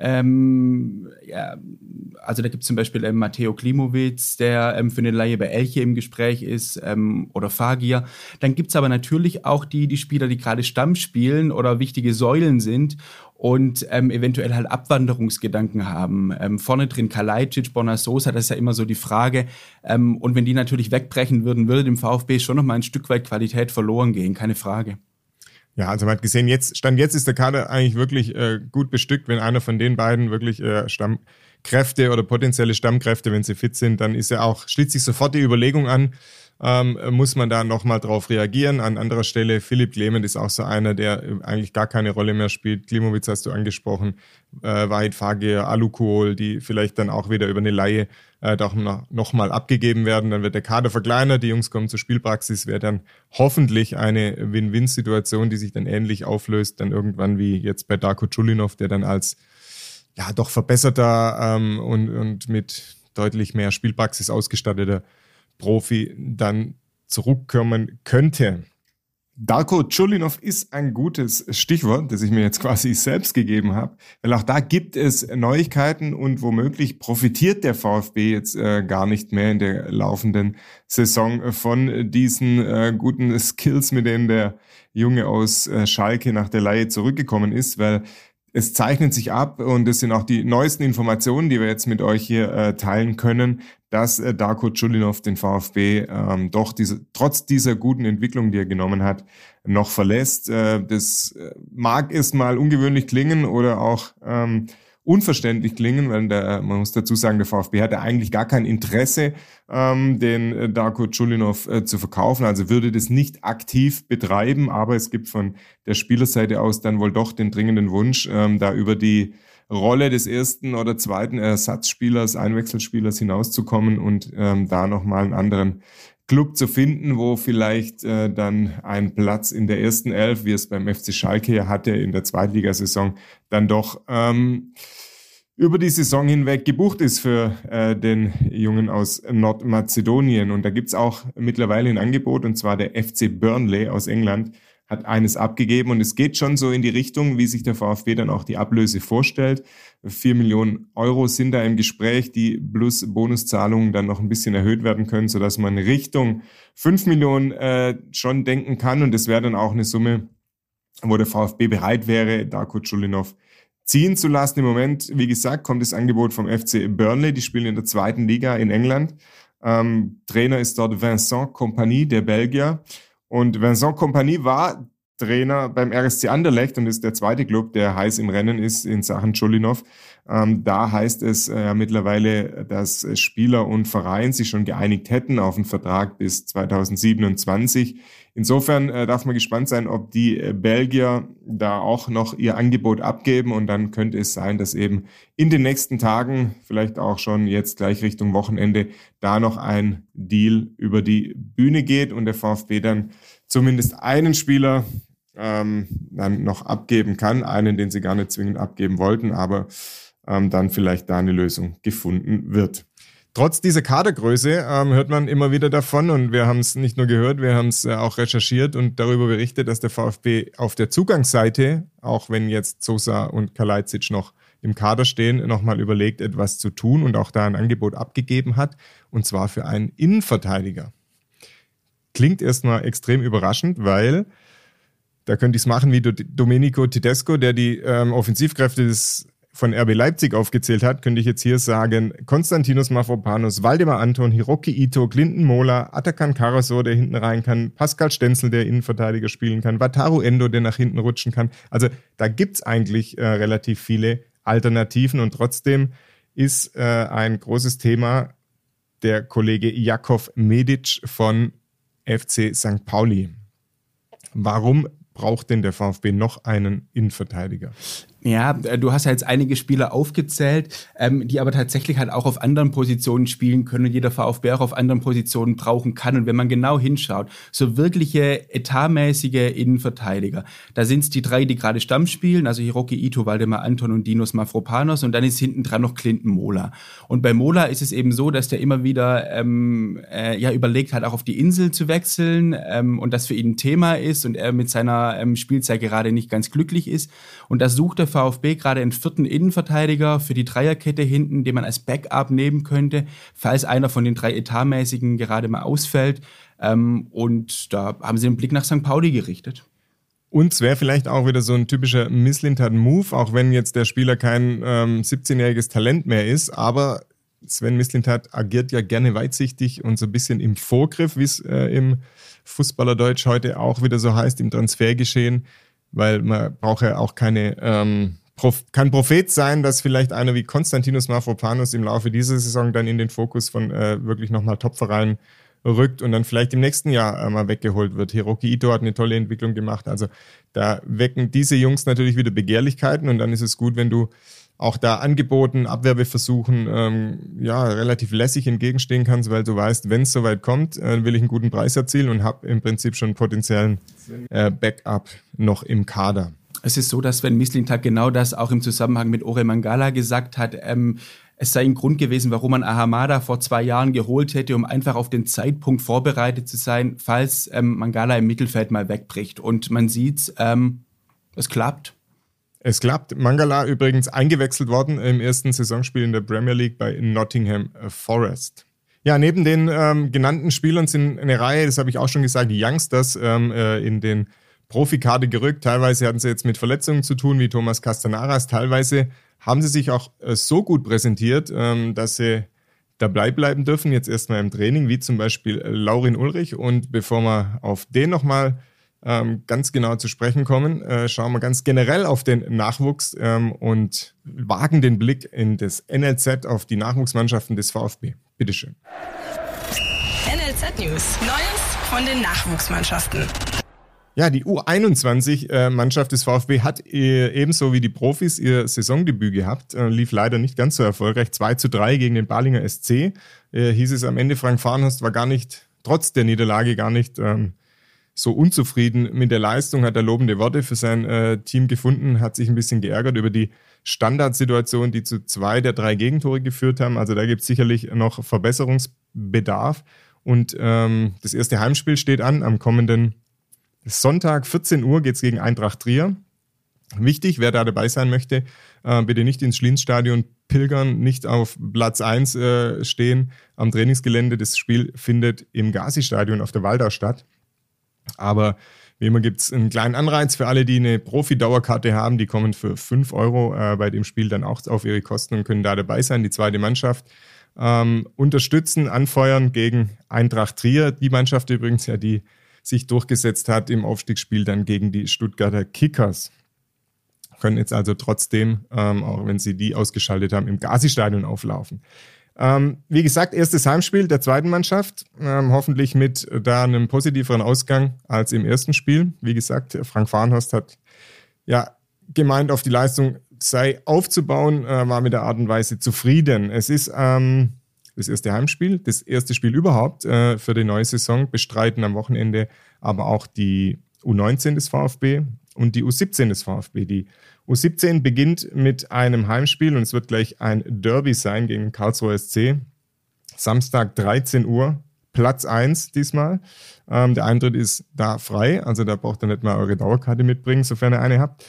Also da gibt es zum Beispiel Matteo Klimowitz, der für eine Leihe bei Elche im Gespräch ist, oder Fagir. Dann gibt es aber natürlich auch die Spieler, die gerade Stamm spielen oder wichtige Säulen sind und eventuell halt Abwanderungsgedanken haben. Vorne drin Kalajdzic, Borna Sosa, das ist ja immer so die Frage. Und wenn die natürlich wegbrechen würden, würde dem VfB schon noch mal ein Stück weit Qualität verloren gehen, keine Frage. Ja, also man hat gesehen, Stand jetzt ist der Kader eigentlich wirklich gut bestückt. Wenn einer von den beiden wirklich Stammkräfte oder potenzielle Stammkräfte, wenn sie fit sind, dann schließt sich sofort die Überlegung an, muss man da nochmal drauf reagieren. An anderer Stelle, Philipp Clement ist auch so einer, der eigentlich gar keine Rolle mehr spielt. Klimowitz hast du angesprochen, Wahid Fagir, Alukohl, die vielleicht dann auch wieder über eine Leihe doch nochmal abgegeben werden. Dann wird der Kader verkleinert, die Jungs kommen zur Spielpraxis, wäre dann hoffentlich eine Win-Win-Situation, die sich dann ähnlich auflöst, dann irgendwann wie jetzt bei Darko Čulinov, der dann als doch verbesserter und mit deutlich mehr Spielpraxis ausgestatteter Profi dann zurückkommen könnte. Darko Čulinov ist ein gutes Stichwort, das ich mir jetzt quasi selbst gegeben habe, weil auch da gibt es Neuigkeiten und womöglich profitiert der VfB jetzt gar nicht mehr in der laufenden Saison von diesen guten Skills, mit denen der Junge aus Schalke nach der Leihe zurückgekommen ist, weil es zeichnet sich ab, und es sind auch die neuesten Informationen, die wir jetzt mit euch hier teilen können, dass Darko Čulinov den VfB doch trotz dieser guten Entwicklung, die er genommen hat, noch verlässt. Das mag erstmal ungewöhnlich klingen oder auch unverständlich klingen, weil man muss dazu sagen, der VfB hatte eigentlich gar kein Interesse, den Darko Čulinov zu verkaufen, also würde das nicht aktiv betreiben, aber es gibt von der Spielerseite aus dann wohl doch den dringenden Wunsch, da über die Rolle des ersten oder zweiten Ersatzspielers, Einwechselspielers hinauszukommen und da nochmal einen anderen Club zu finden, wo vielleicht dann ein Platz in der ersten Elf, wie es beim FC Schalke ja hatte, in der Zweitligasaison, dann doch über die Saison hinweg gebucht ist für den Jungen aus Nordmazedonien. Und da gibt's auch mittlerweile ein Angebot, und zwar der FC Burnley aus England hat eines abgegeben, und es geht schon so in die Richtung, wie sich der VfB dann auch die Ablöse vorstellt. 4 Millionen Euro sind da im Gespräch, die plus Bonuszahlungen dann noch ein bisschen erhöht werden können, sodass man Richtung 5 Millionen schon denken kann, und das wäre dann auch eine Summe, wo der VfB bereit wäre, Darko Čulinov ziehen zu lassen. Im Moment, wie gesagt, kommt das Angebot vom FC Burnley, die spielen in der zweiten Liga in England. Trainer ist dort Vincent Kompany, der Belgier. Und Vincent Kompany war Trainer beim RSC Anderlecht und ist der zweite Club, der heiß im Rennen ist in Sachen Čulinov. Da heißt es mittlerweile, dass Spieler und Verein sich schon geeinigt hätten auf einen Vertrag bis 2027. Insofern darf man gespannt sein, ob die Belgier da auch noch ihr Angebot abgeben, und dann könnte es sein, dass eben in den nächsten Tagen, vielleicht auch schon jetzt gleich Richtung Wochenende, da noch ein Deal über die Bühne geht und der VfB dann zumindest einen Spieler dann noch abgeben kann, einen, den sie gar nicht zwingend abgeben wollten, aber dann vielleicht da eine Lösung gefunden wird. Trotz dieser Kadergröße hört man immer wieder davon, und wir haben es nicht nur gehört, wir haben es auch recherchiert und darüber berichtet, dass der VfB auf der Zugangsseite, auch wenn jetzt Sosa und Kalajdzic noch im Kader stehen, nochmal überlegt, etwas zu tun und auch da ein Angebot abgegeben hat, und zwar für einen Innenverteidiger. Klingt erstmal extrem überraschend, weil da könnte ich es machen wie Domenico Tedesco, der die Offensivkräfte des von RB Leipzig aufgezählt hat, könnte ich jetzt hier sagen, Konstantinos Mavropanos, Waldemar Anton, Hiroki Ito, Clinton Mola, Atakan Karasor, der hinten rein kann, Pascal Stenzel, der Innenverteidiger spielen kann, Wataru Endo, der nach hinten rutschen kann. Also da gibt's eigentlich relativ viele Alternativen und trotzdem ist ein großes Thema der Kollege Jakov Medic von FC St. Pauli. Warum braucht denn der VfB noch einen Innenverteidiger? Ja, du hast ja jetzt einige Spieler aufgezählt, die aber tatsächlich halt auch auf anderen Positionen spielen können und jeder VfB auch auf anderen Positionen brauchen kann. Und wenn man genau hinschaut, so wirkliche etatmäßige Innenverteidiger, da sind es die drei, die gerade Stamm spielen, also Hiroki Ito, Waldemar Anton und Dinos Mavropanos, und dann ist hinten dran noch Clinton Mola. Und bei Mola ist es eben so, dass der immer wieder überlegt hat, auch auf die Insel zu wechseln und das für ihn ein Thema ist und er mit seiner Spielzeit gerade nicht ganz glücklich ist. Und da sucht der VfB gerade einen vierten Innenverteidiger für die Dreierkette hinten, den man als Backup nehmen könnte, falls einer von den drei Etatmäßigen gerade mal ausfällt. Und da haben sie den Blick nach St. Pauli gerichtet. Und es wäre vielleicht auch wieder so ein typischer Mislintat-Move, auch wenn jetzt der Spieler kein 17-jähriges Talent mehr ist, aber Sven Mislintat agiert ja gerne weitsichtig und so ein bisschen im Vorgriff, wie es im Fußballerdeutsch heute auch wieder so heißt, im Transfergeschehen, weil man braucht ja auch kein Prophet sein, dass vielleicht einer wie Konstantinos Mavropanos im Laufe dieser Saison dann in den Fokus von wirklich nochmal Topvereinen rückt und dann vielleicht im nächsten Jahr mal weggeholt wird. Hiroki Ito hat eine tolle Entwicklung gemacht, also da wecken diese Jungs natürlich wieder Begehrlichkeiten und dann ist es gut, wenn du auch da Angeboten, Abwerbeversuchen relativ lässig entgegenstehen kannst, weil du weißt, wenn es soweit kommt, will ich einen guten Preis erzielen und habe im Prinzip schon einen potenziellen Backup noch im Kader. Es ist so, dass Sven Mislintat genau das auch im Zusammenhang mit Orel Mangala gesagt hat. Es sei ein Grund gewesen, warum man Ahamada vor 2 Jahren geholt hätte, um einfach auf den Zeitpunkt vorbereitet zu sein, falls Mangala im Mittelfeld mal wegbricht. Und man sieht, es klappt. Es klappt. Mangala übrigens eingewechselt worden im ersten Saisonspiel in der Premier League bei Nottingham Forest. Ja, neben den genannten Spielern sind eine Reihe, das habe ich auch schon gesagt, die Youngsters in den Profikader gerückt. Teilweise hatten sie jetzt mit Verletzungen zu tun, wie Thomas Castanaras. Teilweise haben sie sich auch so gut präsentiert, dass sie dabei bleiben dürfen, jetzt erstmal im Training, wie zum Beispiel Laurin Ulrich. Und bevor wir auf den nochmal ganz genau zu sprechen kommen, schauen wir ganz generell auf den Nachwuchs und wagen den Blick in das NLZ auf die Nachwuchsmannschaften des VfB. Bitteschön. NLZ News. Neues von den Nachwuchsmannschaften. Ja, die U21-Mannschaft des VfB hat ebenso wie die Profis ihr Saisondebüt gehabt. Lief leider nicht ganz so erfolgreich. 2:3 gegen den Balinger SC. Hieß es am Ende, Frank Farnhorst war gar nicht, trotz der Niederlage, gar nicht so unzufrieden mit der Leistung, hat er lobende Worte für sein Team gefunden, hat sich ein bisschen geärgert über die Standardsituation, die zu 2 der 3 Gegentore geführt haben. Also da gibt es sicherlich noch Verbesserungsbedarf. Und das erste Heimspiel steht an am kommenden Sonntag, 14 Uhr geht's gegen Eintracht Trier. Wichtig, wer da dabei sein möchte, bitte nicht ins Schlienstadion pilgern, nicht auf Platz 1 stehen am Trainingsgelände. Das Spiel findet im Gazi-Stadion auf der Waldau statt. Aber wie immer gibt's einen kleinen Anreiz für alle, die eine Profi-Dauerkarte haben. Die kommen für 5 € bei dem Spiel dann auch auf ihre Kosten und können da dabei sein, die zweite Mannschaft. Unterstützen, anfeuern gegen Eintracht Trier. Die Mannschaft übrigens, ja, die sich durchgesetzt hat im Aufstiegsspiel dann gegen die Stuttgarter Kickers. Können jetzt also trotzdem, auch wenn sie die ausgeschaltet haben, im Gazi-Stadion auflaufen. Wie gesagt, erstes Heimspiel der zweiten Mannschaft, hoffentlich mit da einem positiveren Ausgang als im ersten Spiel. Wie gesagt, Frank Farnhorst hat ja gemeint, auf die Leistung sei aufzubauen, war mit der Art und Weise zufrieden. Es ist das erste Heimspiel, das erste Spiel überhaupt für die neue Saison, bestreiten am Wochenende aber auch die U19 des VfB und die U17 des VfB. Die U17 beginnt mit einem Heimspiel und es wird gleich ein Derby sein gegen Karlsruher SC. Samstag 13 Uhr, Platz 1 diesmal. Der Eintritt ist da frei, also da braucht ihr nicht mal eure Dauerkarte mitbringen, sofern ihr eine habt.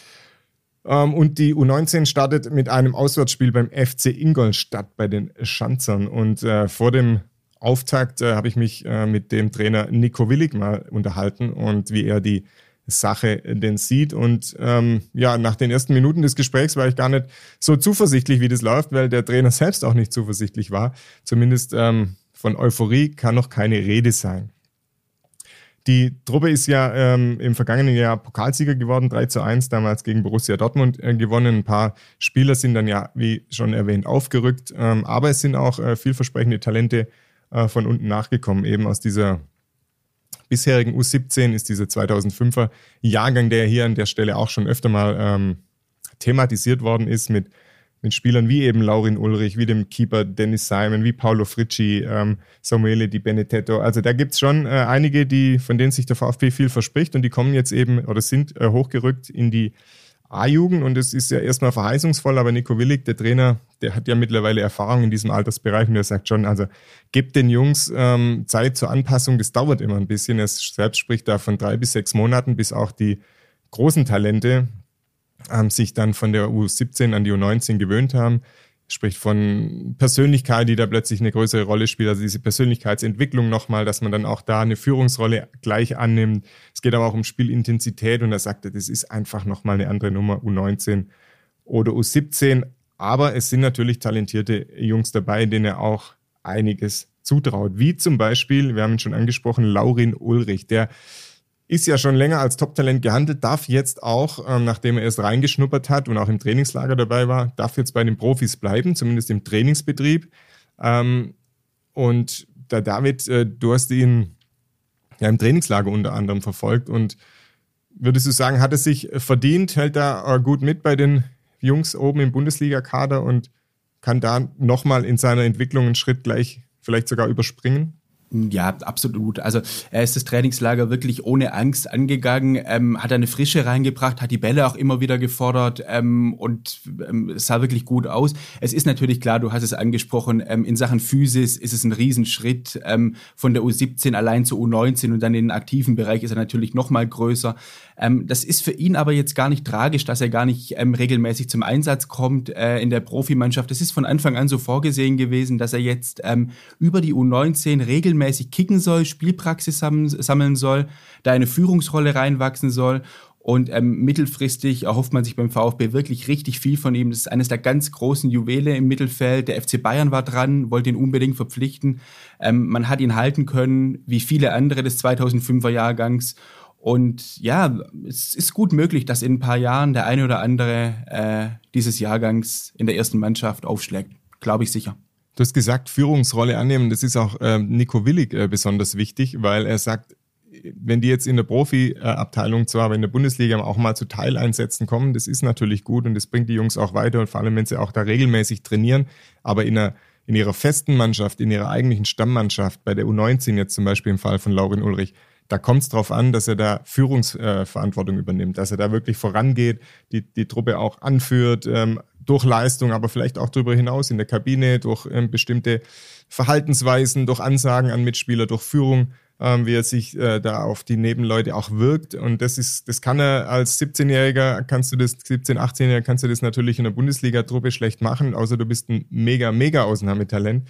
Und die U19 startet mit einem Auswärtsspiel beim FC Ingolstadt bei den Schanzern. Und vor dem Auftakt habe ich mich mit dem Trainer Nico Willig mal unterhalten und wie er die Sache denn sieht. Und nach den ersten Minuten des Gesprächs war ich gar nicht so zuversichtlich, wie das läuft, weil der Trainer selbst auch nicht zuversichtlich war. Zumindest von Euphorie kann noch keine Rede sein. Die Truppe ist ja im vergangenen Jahr Pokalsieger geworden, 3:1 damals gegen Borussia Dortmund gewonnen. Ein paar Spieler sind dann ja, wie schon erwähnt, aufgerückt, aber es sind auch vielversprechende Talente von unten nachgekommen. Eben aus dieser bisherigen U17 ist dieser 2005er Jahrgang, der hier an der Stelle auch schon öfter mal thematisiert worden ist mit Spielern wie eben Laurin Ulrich, wie dem Keeper Dennis Simon, wie Paolo Fritschi, Samuele Di Benedetto. Also da gibt's schon einige, von denen sich der VfB viel verspricht und die kommen jetzt eben oder sind hochgerückt in die A-Jugend und es ist ja erstmal verheißungsvoll, aber Nico Willig, der Trainer, der hat ja mittlerweile Erfahrung in diesem Altersbereich und der sagt schon, also gebt den Jungs Zeit zur Anpassung, das dauert immer ein bisschen. Er selbst spricht da von 3 bis 6 Monaten, bis auch die großen Talente sich dann von der U17 an die U19 gewöhnt haben. Spricht von Persönlichkeit, die da plötzlich eine größere Rolle spielt, also diese Persönlichkeitsentwicklung nochmal, dass man dann auch da eine Führungsrolle gleich annimmt. Es geht aber auch um Spielintensität und er sagte, das ist einfach nochmal eine andere Nummer, U19 oder U17. Aber es sind natürlich talentierte Jungs dabei, denen er auch einiges zutraut. Wie zum Beispiel, wir haben ihn schon angesprochen, Laurin Ulrich, der ist ja schon länger als Top-Talent gehandelt, darf jetzt auch, nachdem er erst reingeschnuppert hat und auch im Trainingslager dabei war, darf jetzt bei den Profis bleiben, zumindest im Trainingsbetrieb. Und der David, du hast ihn ja im Trainingslager unter anderem verfolgt und würdest du sagen, hat es sich verdient, hält da gut mit bei den Jungs oben im Bundesliga-Kader und kann da nochmal in seiner Entwicklung einen Schritt gleich vielleicht sogar überspringen? Ja, absolut. Also er ist das Trainingslager wirklich ohne Angst angegangen, hat eine Frische reingebracht, hat die Bälle auch immer wieder gefordert und es sah wirklich gut aus. Es ist natürlich klar, du hast es angesprochen, in Sachen Physis ist es ein Riesenschritt von der U17 allein zur U19 und dann in den aktiven Bereich ist er natürlich noch mal größer. Das ist für ihn aber jetzt gar nicht tragisch, dass er gar nicht regelmäßig zum Einsatz kommt in der Profimannschaft. Es ist von Anfang an so vorgesehen gewesen, dass er jetzt über die U19 regelmäßig kicken soll, Spielpraxis sammeln soll, da eine Führungsrolle reinwachsen soll. Und mittelfristig erhofft man sich beim VfB wirklich richtig viel von ihm. Das ist eines der ganz großen Juwele im Mittelfeld. Der FC Bayern war dran, wollte ihn unbedingt verpflichten. Man hat ihn halten können, wie viele andere des 2005er Jahrgangs. Und ja, es ist gut möglich, dass in ein paar Jahren der eine oder andere dieses Jahrgangs in der ersten Mannschaft aufschlägt. Glaube ich sicher. Du hast gesagt, Führungsrolle annehmen. Das ist auch Nico Willig besonders wichtig, weil er sagt, wenn die jetzt in der Profi-Abteilung zwar, aber in der Bundesliga auch mal zu Teileinsätzen kommen, das ist natürlich gut und das bringt die Jungs auch weiter und vor allem, wenn sie auch da regelmäßig trainieren, aber in ihrer festen Mannschaft, in ihrer eigentlichen Stammmannschaft, bei der U19 jetzt zum Beispiel im Fall von Laurin Ulrich, da kommt es darauf an, dass er da Führungsverantwortung übernimmt, dass er da wirklich vorangeht, die Truppe auch anführt, durch Leistung, aber vielleicht auch darüber hinaus in der Kabine, durch bestimmte Verhaltensweisen, durch Ansagen an Mitspieler, durch Führung, wie er sich da auf die Nebenleute auch wirkt. Und das kann er als 17-Jähriger, 18-Jähriger kannst du das natürlich in der Bundesliga-Truppe schlecht machen, außer du bist ein mega Ausnahmetalent.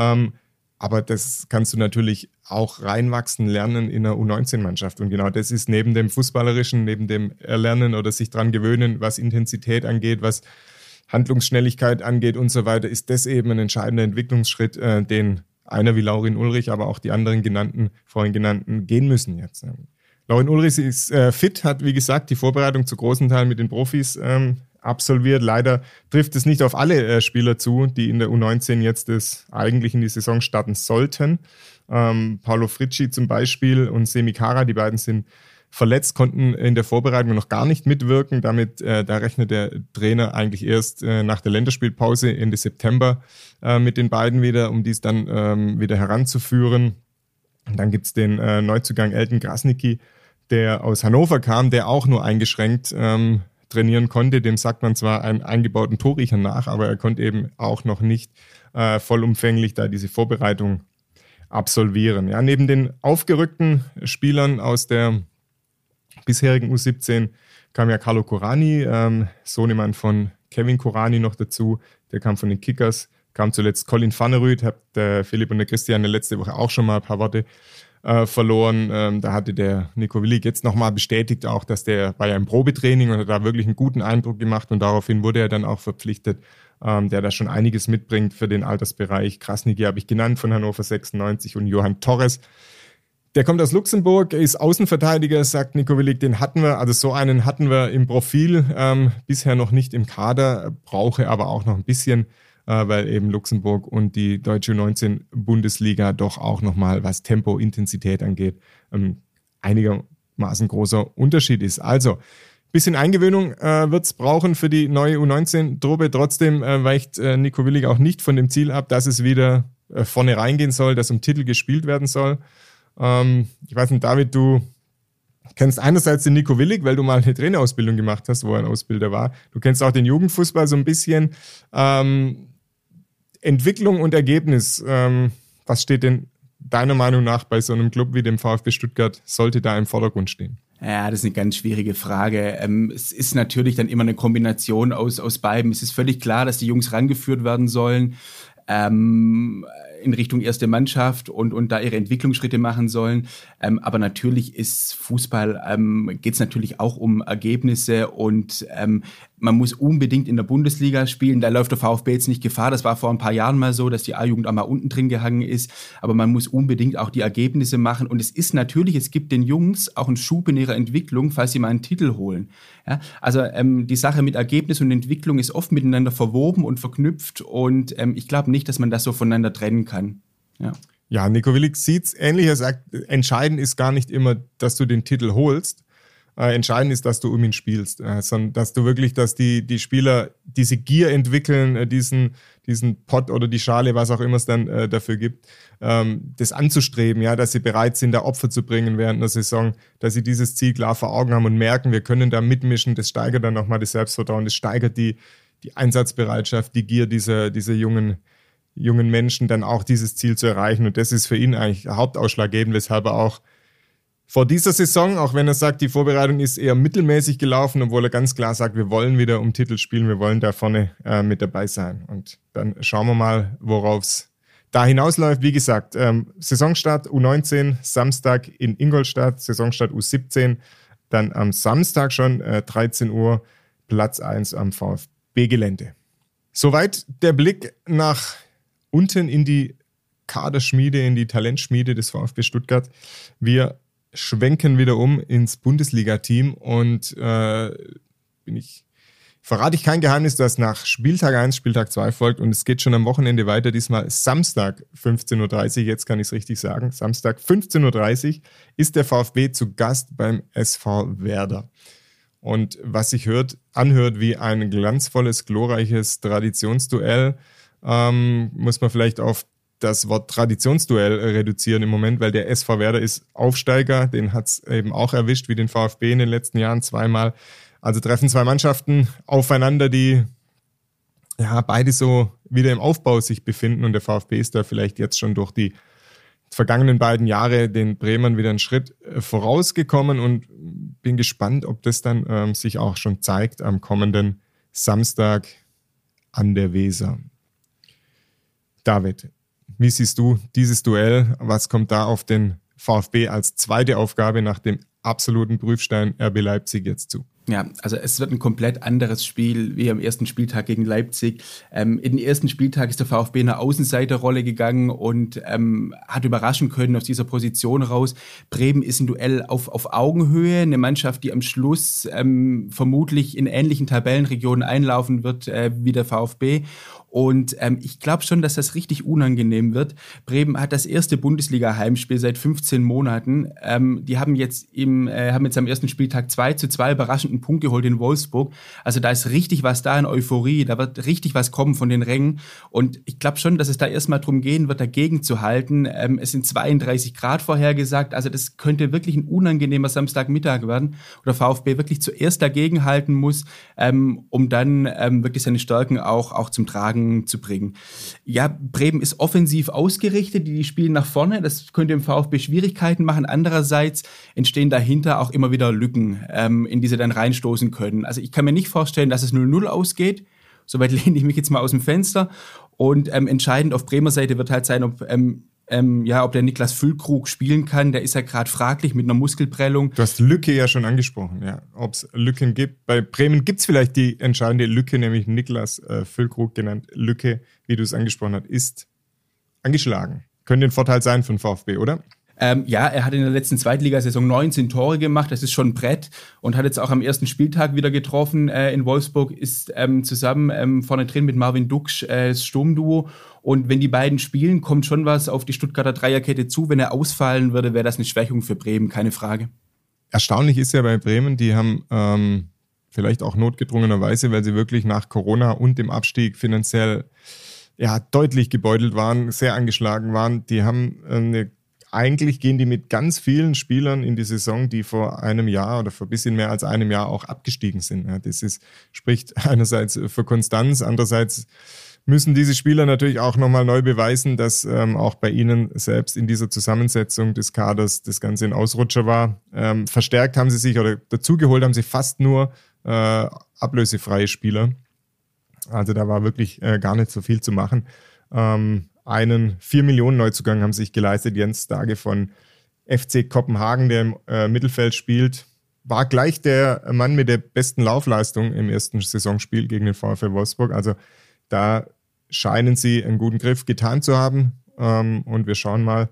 Aber das kannst du natürlich auch reinwachsen lernen in einer U19-Mannschaft. Und genau das ist neben dem Fußballerischen, neben dem Erlernen oder sich dran gewöhnen, was Intensität angeht, was Handlungsschnelligkeit angeht und so weiter, ist das eben ein entscheidender Entwicklungsschritt, den einer wie Laurin Ulrich, aber auch die anderen vorhin genannten, gehen müssen jetzt. Laurin Ulrich ist fit, hat wie gesagt die Vorbereitung zu großen Teilen mit den Profis absolviert. Leider trifft es nicht auf alle Spieler zu, die in der U19 jetzt eigentlich in die Saison starten sollten. Paolo Fritschi zum Beispiel und Semi Kara, die beiden sind verletzt, konnten in der Vorbereitung noch gar nicht mitwirken. Damit, da rechnet der Trainer eigentlich erst nach der Länderspielpause Ende September mit den beiden wieder, um dies dann wieder heranzuführen. Und dann gibt's den Neuzugang Elton Krasniqi, der aus Hannover kam, der auch nur eingeschränkt trainieren konnte. Dem sagt man zwar einen eingebauten Torriecher nach, aber er konnte eben auch noch nicht vollumfänglich da diese Vorbereitung absolvieren. Ja, neben den aufgerückten Spielern aus der bisherigen U17 kam ja Carlo Corani, Sohnemann von Kevin Corani noch dazu. Der kam von den Kickers, kam zuletzt Colin Vannerüth, habt der Philipp und der Christian letzte Woche auch schon mal ein paar Worte verloren. Da hatte der Nico Willig jetzt nochmal bestätigt auch, dass der war ja im Probetraining und hat da wirklich einen guten Eindruck gemacht und daraufhin wurde er dann auch verpflichtet, der da schon einiges mitbringt für den Altersbereich. Krasniqi habe ich genannt von Hannover 96 und Johann Torres. Der kommt aus Luxemburg, ist Außenverteidiger, sagt Nico Willig, den hatten wir, also so einen hatten wir im Profil, bisher noch nicht im Kader, brauche aber auch noch ein bisschen, weil eben Luxemburg und die deutsche U19-Bundesliga doch auch nochmal, was Tempo, Intensität angeht, einigermaßen großer Unterschied ist. Also, bisschen Eingewöhnung wird es brauchen für die neue U19-Truppe. Trotzdem weicht Nico Willig auch nicht von dem Ziel ab, dass es wieder vorne reingehen soll, dass um Titel gespielt werden soll. Ich weiß nicht, David, du kennst einerseits den Nico Willig, weil du mal eine Trainerausbildung gemacht hast, wo er ein Ausbilder war. Du kennst auch den Jugendfußball so ein bisschen. Entwicklung und Ergebnis, was steht denn deiner Meinung nach bei so einem Club wie dem VfB Stuttgart, sollte da im Vordergrund stehen? Ja, das ist eine ganz schwierige Frage. Es ist natürlich dann immer eine Kombination aus beiden. Es ist völlig klar, dass die Jungs rangeführt werden sollen, in Richtung erste Mannschaft und da ihre Entwicklungsschritte machen sollen. Aber natürlich ist Fußball, geht es natürlich auch um Ergebnisse und man muss unbedingt in der Bundesliga spielen. Da läuft der VfB jetzt nicht Gefahr. Das war vor ein paar Jahren mal so, dass die A-Jugend auch mal unten drin gehangen ist. Aber man muss unbedingt auch die Ergebnisse machen. Und es ist natürlich, es gibt den Jungs auch einen Schub in ihrer Entwicklung, falls sie mal einen Titel holen. Ja, also die Sache mit Ergebnis und Entwicklung ist oft miteinander verwoben und verknüpft. Und ich glaube nicht, dass man das so voneinander trennen kann. Ja, Nico Willig sieht's ähnlich. Er sagt, entscheidend ist gar nicht immer, dass du den Titel holst. Entscheidend ist, dass du um ihn spielst, sondern dass du wirklich, dass die Spieler diese Gier entwickeln, diesen Pott oder die Schale, was auch immer es dann dafür gibt, das anzustreben, ja, dass sie bereit sind, da Opfer zu bringen während der Saison, dass sie dieses Ziel klar vor Augen haben und merken, wir können da mitmischen. Das steigert dann nochmal das Selbstvertrauen, das steigert die Einsatzbereitschaft, die Gier dieser jungen Menschen, dann auch dieses Ziel zu erreichen. Und das ist für ihn eigentlich hauptausschlaggebend, weshalb er auch vor dieser Saison, auch wenn er sagt, die Vorbereitung ist eher mittelmäßig gelaufen, obwohl er ganz klar sagt, wir wollen wieder um Titel spielen, wir wollen da vorne mit dabei sein. Und dann schauen wir mal, worauf es da hinausläuft. Wie gesagt, Saisonstart U19, Samstag in Ingolstadt, Saisonstart U17, dann am Samstag schon 13 Uhr, Platz 1 am VfB-Gelände. Soweit der Blick nach unten in die Kaderschmiede, in die Talentschmiede des VfB Stuttgart. Wir schwenken wieder um ins Bundesliga-Team und verrate ich kein Geheimnis, dass nach Spieltag 1 Spieltag 2 folgt und es geht schon am Wochenende weiter, diesmal Samstag 15.30 Uhr, jetzt kann ich es richtig sagen, Samstag 15.30 Uhr ist der VfB zu Gast beim SV Werder. Und was sich anhört wie ein glanzvolles, glorreiches Traditionsduell, muss man vielleicht auf das Wort Traditionsduell reduzieren im Moment, weil der SV Werder ist Aufsteiger, den hat es eben auch erwischt, wie den VfB in den letzten Jahren zweimal. Also treffen zwei Mannschaften aufeinander, die ja beide so wieder im Aufbau sich befinden und der VfB ist da vielleicht jetzt schon durch die vergangenen beiden Jahre den Bremern wieder einen Schritt vorausgekommen und bin gespannt, ob das dann sich auch schon zeigt am kommenden Samstag an der Weser. David, wie siehst du dieses Duell? Was kommt da auf den VfB als zweite Aufgabe nach dem absoluten Prüfstein RB Leipzig jetzt zu? Ja, also es wird ein komplett anderes Spiel wie am ersten Spieltag gegen Leipzig. In den ersten Spieltag ist der VfB in eine Außenseiterrolle gegangen und hat überraschen können aus dieser Position raus. Bremen ist ein Duell auf Augenhöhe, eine Mannschaft, die am Schluss vermutlich in ähnlichen Tabellenregionen einlaufen wird wie der VfB. Und ich glaube schon, dass das richtig unangenehm wird. Bremen hat das erste Bundesliga-Heimspiel seit 15 Monaten. Die haben jetzt am ersten Spieltag 2:2 überraschenden Punkt geholt in Wolfsburg. Also da ist richtig was da in Euphorie. Da wird richtig was kommen von den Rängen. Und ich glaube schon, dass es da erstmal darum gehen wird, dagegen zu halten. Es sind 32 Grad vorhergesagt. Also das könnte wirklich ein unangenehmer Samstagmittag werden, wo der VfB wirklich zuerst dagegen halten muss, um dann wirklich seine Stärken auch zum Tragen zu bringen. Ja, Bremen ist offensiv ausgerichtet, die spielen nach vorne, das könnte dem VfB Schwierigkeiten machen. Andererseits entstehen dahinter auch immer wieder Lücken, in die sie dann reinstoßen können. Also ich kann mir nicht vorstellen, dass es 0-0 ausgeht. Soweit lehne ich mich jetzt mal aus dem Fenster. Und entscheidend auf Bremer Seite wird halt sein, ob ob der Niklas Füllkrug spielen kann, der ist ja gerade fraglich mit einer Muskelprellung. Du hast Lücke ja schon angesprochen, ja. Ob es Lücken gibt. Bei Bremen gibt es vielleicht die entscheidende Lücke, nämlich Niklas Füllkrug, genannt Lücke, wie du es angesprochen hast, ist angeschlagen. Könnte ein Vorteil sein für den VfB, oder? Er hat in der letzten Zweitligasaison 19 Tore gemacht, das ist schon ein Brett und hat jetzt auch am ersten Spieltag wieder getroffen in Wolfsburg, ist zusammen vorne drin mit Marvin Duksch das Sturmduo und wenn die beiden spielen, kommt schon was auf die Stuttgarter Dreierkette zu. Wenn er ausfallen würde, wäre das eine Schwächung für Bremen, keine Frage. Erstaunlich ist ja bei Bremen, die haben vielleicht auch notgedrungenerweise, weil sie wirklich nach Corona und dem Abstieg finanziell deutlich gebeutelt waren, sehr angeschlagen waren, die haben eigentlich gehen die mit ganz vielen Spielern in die Saison, die vor einem Jahr oder vor ein bisschen mehr als einem Jahr auch abgestiegen sind. Ja, das spricht einerseits für Konstanz, andererseits müssen diese Spieler natürlich auch nochmal neu beweisen, dass auch bei ihnen selbst in dieser Zusammensetzung des Kaders das Ganze ein Ausrutscher war. Verstärkt haben sie sich oder dazugeholt haben sie fast nur ablösefreie Spieler. Also da war wirklich gar nicht so viel zu machen. Einen 4 Millionen Neuzugang haben sich geleistet. Jens Stage von FC Kopenhagen, der im Mittelfeld spielt, war gleich der Mann mit der besten Laufleistung im ersten Saisonspiel gegen den VfL Wolfsburg. Also da scheinen sie einen guten Griff getan zu haben. Und wir schauen mal,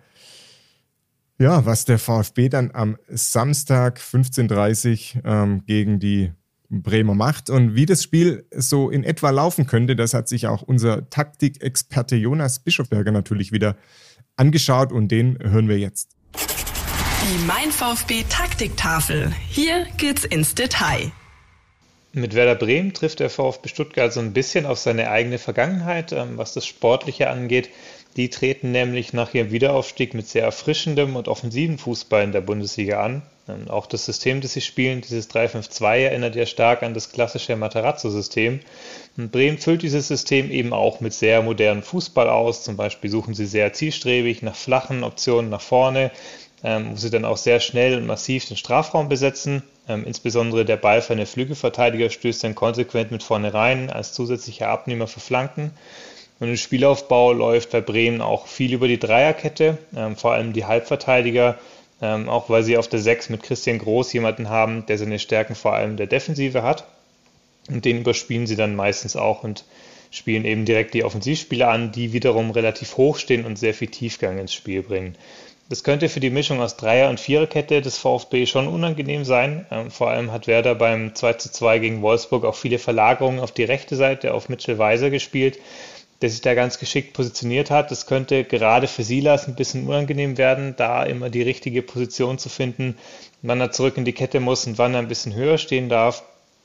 was der VfB dann am Samstag 15:30 Uhr gegen die Bremer macht und wie das Spiel so in etwa laufen könnte, das hat sich auch unser Taktikexperte Jonas Bischofberger natürlich wieder angeschaut und den hören wir jetzt. Die Mein VfB Taktiktafel. Hier geht's ins Detail. Mit Werder Bremen trifft der VfB Stuttgart so ein bisschen auf seine eigene Vergangenheit, was das Sportliche angeht. Die treten nämlich nach ihrem Wiederaufstieg mit sehr erfrischendem und offensiven Fußball in der Bundesliga an. Auch das System, das sie spielen, dieses 3-5-2, erinnert ja stark an das klassische Matarazzo-System. Und Bremen füllt dieses System eben auch mit sehr modernem Fußball aus. Zum Beispiel suchen sie sehr zielstrebig nach flachen Optionen nach vorne, wo sie dann auch sehr schnell und massiv den Strafraum besetzen. Insbesondere der ballferne Flügelverteidiger stößt dann konsequent mit vorne rein als zusätzlicher Abnehmer für Flanken. Und im Spielaufbau läuft bei Bremen auch viel über die Dreierkette, vor allem die Halbverteidiger, auch weil sie auf der 6 mit Christian Groß jemanden haben, der seine Stärken vor allem der Defensive hat. Und den überspielen sie dann meistens auch und spielen eben direkt die Offensivspieler an, die wiederum relativ hoch stehen und sehr viel Tiefgang ins Spiel bringen. Das könnte für die Mischung aus Dreier- und Viererkette des VfB schon unangenehm sein. Vor allem hat Werder beim 2:2 gegen Wolfsburg auch viele Verlagerungen auf die rechte Seite auf Mitchell Weiser gespielt, der sich da ganz geschickt positioniert hat. Das könnte gerade für Silas ein bisschen unangenehm werden, da immer die richtige Position zu finden, wann er zurück in die Kette muss und wann er ein bisschen höher stehen darf,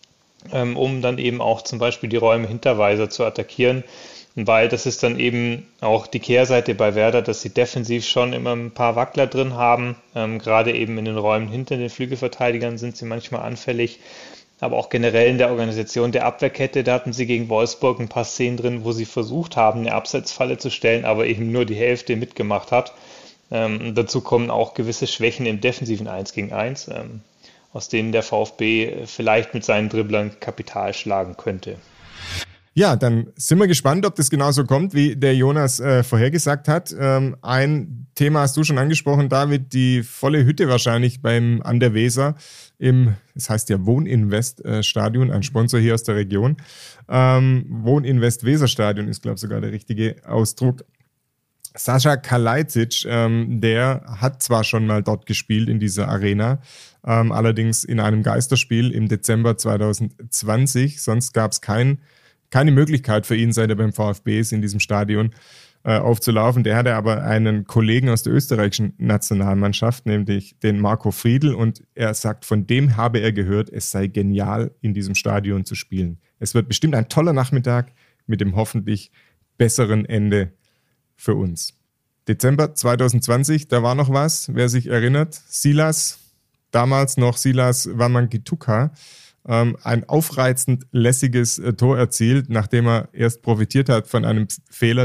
um dann eben auch zum Beispiel die Räume hinter Weiser zu attackieren. Weil das ist dann eben auch die Kehrseite bei Werder, dass sie defensiv schon immer ein paar Wackler drin haben. Gerade eben in den Räumen hinter den Flügelverteidigern sind sie manchmal anfällig. Aber auch generell in der Organisation der Abwehrkette, da hatten sie gegen Wolfsburg ein paar Szenen drin, wo sie versucht haben, eine Abseitsfalle zu stellen, aber eben nur die Hälfte mitgemacht hat. Dazu kommen auch gewisse Schwächen im defensiven 1 gegen 1, aus denen der VfB vielleicht mit seinen Dribblern Kapital schlagen könnte. Ja, dann sind wir gespannt, ob das genauso kommt, wie der Jonas vorhergesagt hat. Ein Thema hast du schon angesprochen, David, die volle Hütte wahrscheinlich an der Weser das heißt ja Wohninvest Stadion, ein Sponsor hier aus der Region. Wohninvest Weser Stadion ist, glaube ich, sogar der richtige Ausdruck. Sascha Kalajdzic, der hat zwar schon mal dort gespielt in dieser Arena, allerdings in einem Geisterspiel im Dezember 2020, sonst gab es keine Möglichkeit für ihn, seit er beim VfB ist, in diesem Stadion aufzulaufen. Der hatte aber einen Kollegen aus der österreichischen Nationalmannschaft, nämlich den Marco Friedl, und er sagt, von dem habe er gehört, es sei genial, in diesem Stadion zu spielen. Es wird bestimmt ein toller Nachmittag mit dem hoffentlich besseren Ende für uns. Dezember 2020, da war noch was, wer sich erinnert, Silas, damals noch Silas Wamangituka, ein aufreizend lässiges Tor erzielt, nachdem er erst profitiert hat von einem Fehler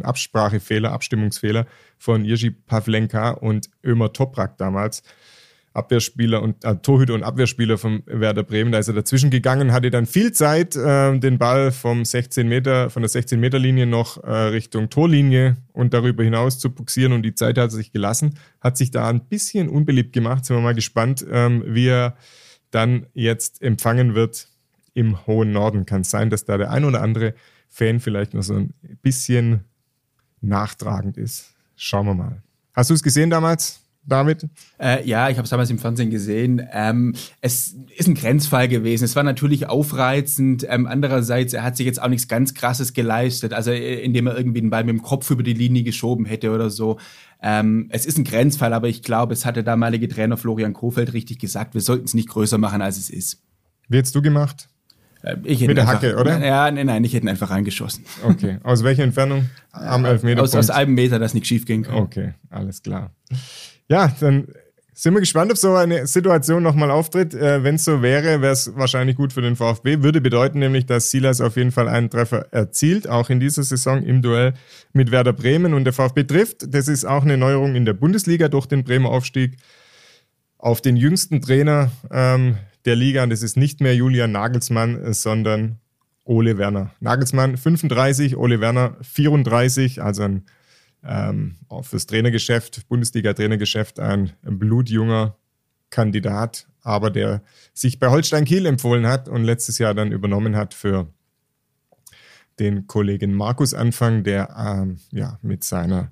Abstimmungsfehler von Jiří Pavlenka und Ömer Toprak damals. Abwehrspieler und Torhüter und Abwehrspieler vom Werder Bremen. Da ist er dazwischen gegangen, hatte dann viel Zeit, den Ball von der 16-Meter-Linie noch Richtung Torlinie und darüber hinaus zu buxieren, und die Zeit hat er sich gelassen, hat sich da ein bisschen unbeliebt gemacht. Sind wir mal gespannt, wie er dann jetzt empfangen wird im hohen Norden. Kann es sein, dass da der ein oder andere Fan vielleicht noch so ein bisschen nachtragend ist. Schauen wir mal. Hast du es gesehen damals, David? Ja, ich habe es damals im Fernsehen gesehen. Es ist ein Grenzfall gewesen. Es war natürlich aufreizend. Andererseits, er hat sich jetzt auch nichts ganz Krasses geleistet, also indem er irgendwie den Ball mit dem Kopf über die Linie geschoben hätte oder so. Es ist ein Grenzfall, aber ich glaube, es hat der damalige Trainer Florian Kohfeldt richtig gesagt, wir sollten es nicht größer machen, als es ist. Wie hättest du gemacht? Mit der Hacke, oder? Ja, nein, ich hätte ihn einfach reingeschossen. Okay. Aus welcher Entfernung? Am Elfmeterpunkt? Aus einem Meter, dass nichts schief ging. Okay, alles klar. Ja, dann sind wir gespannt, ob so eine Situation nochmal auftritt. Wenn es so wäre, wäre es wahrscheinlich gut für den VfB. Würde bedeuten nämlich, dass Silas auf jeden Fall einen Treffer erzielt, auch in dieser Saison im Duell mit Werder Bremen. Und der VfB trifft, das ist auch eine Neuerung in der Bundesliga durch den Bremer Aufstieg, auf den jüngsten Trainer der Liga. Und das ist nicht mehr Julian Nagelsmann, sondern Ole Werner. Nagelsmann 35, Ole Werner 34, also ein auch fürs Trainergeschäft, Bundesliga-Trainergeschäft, ein blutjunger Kandidat, aber der sich bei Holstein Kiel empfohlen hat und letztes Jahr dann übernommen hat für den Kollegen Markus Anfang, der mit seinen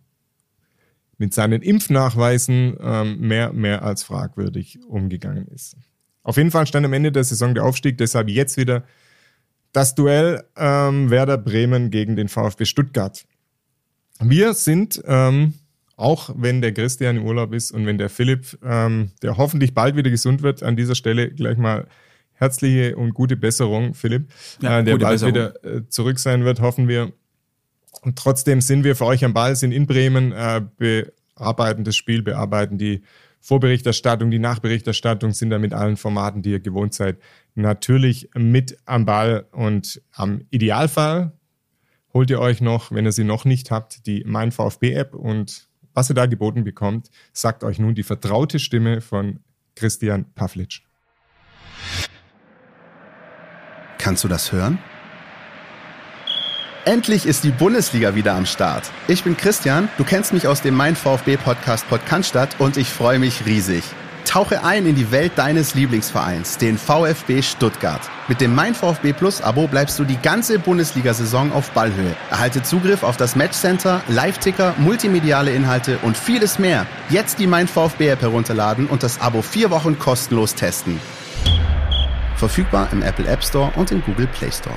Impfnachweisen mehr als fragwürdig umgegangen ist. Auf jeden Fall stand am Ende der Saison der Aufstieg, deshalb jetzt wieder das Duell Werder Bremen gegen den VfB Stuttgart. Wir sind, auch wenn der Christian im Urlaub ist und wenn der Philipp, der hoffentlich bald wieder gesund wird, an dieser Stelle gleich mal herzliche und gute Besserung, Philipp, ja, der bald wieder zurück sein wird, hoffen wir. Und trotzdem sind wir für euch am Ball, sind in Bremen, bearbeiten das Spiel, bearbeiten die Vorberichterstattung, die Nachberichterstattung, sind da mit allen Formaten, die ihr gewohnt seid, natürlich mit am Ball. Und am Idealfall holt ihr euch noch, wenn ihr sie noch nicht habt, die Mein VfB-App, und was ihr da geboten bekommt, sagt euch nun die vertraute Stimme von Christian Pavlic. Kannst du das hören? Endlich ist die Bundesliga wieder am Start. Ich bin Christian, du kennst mich aus dem Mein VfB-Podcast Podcaststadt und ich freue mich riesig. Tauche ein in die Welt deines Lieblingsvereins, den VfB Stuttgart. Mit dem Mein VfB Plus Abo bleibst du die ganze Bundesliga-Saison auf Ballhöhe. Erhalte Zugriff auf das Matchcenter, Live-Ticker, multimediale Inhalte und vieles mehr. Jetzt die Mein VfB-App herunterladen und das Abo 4 Wochen kostenlos testen. Verfügbar im Apple App Store und im Google Play Store.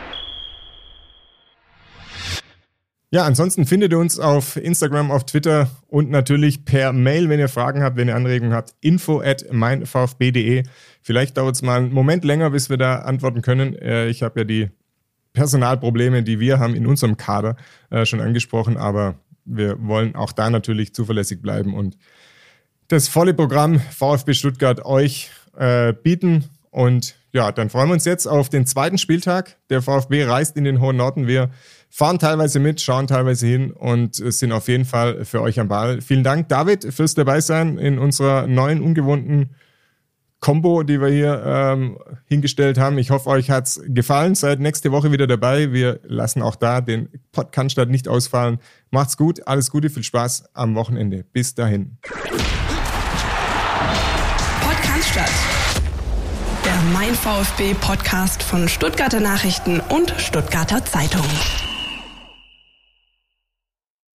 Ja, ansonsten findet ihr uns auf Instagram, auf Twitter und natürlich per Mail, wenn ihr Fragen habt, wenn ihr Anregungen habt, info@meinvfb.de. Vielleicht dauert es mal einen Moment länger, bis wir da antworten können. Ich habe ja die Personalprobleme, die wir haben in unserem Kader, schon angesprochen, aber wir wollen auch da natürlich zuverlässig bleiben und das volle Programm VfB Stuttgart euch bieten. Und ja, dann freuen wir uns jetzt auf den zweiten Spieltag. Der VfB reist in den hohen Norden. Wir fahren teilweise mit, schauen teilweise hin und sind auf jeden Fall für euch am Ball. Vielen Dank, David, fürs Dabeisein in unserer neuen, ungewohnten Combo, die wir hier hingestellt haben. Ich hoffe, euch hat's gefallen. Seid nächste Woche wieder dabei. Wir lassen auch da den Podcast nicht ausfallen. Macht's gut, alles Gute, viel Spaß am Wochenende. Bis dahin. Podcast, der Mein VfB Podcast von Stuttgarter Nachrichten und Stuttgarter Zeitung.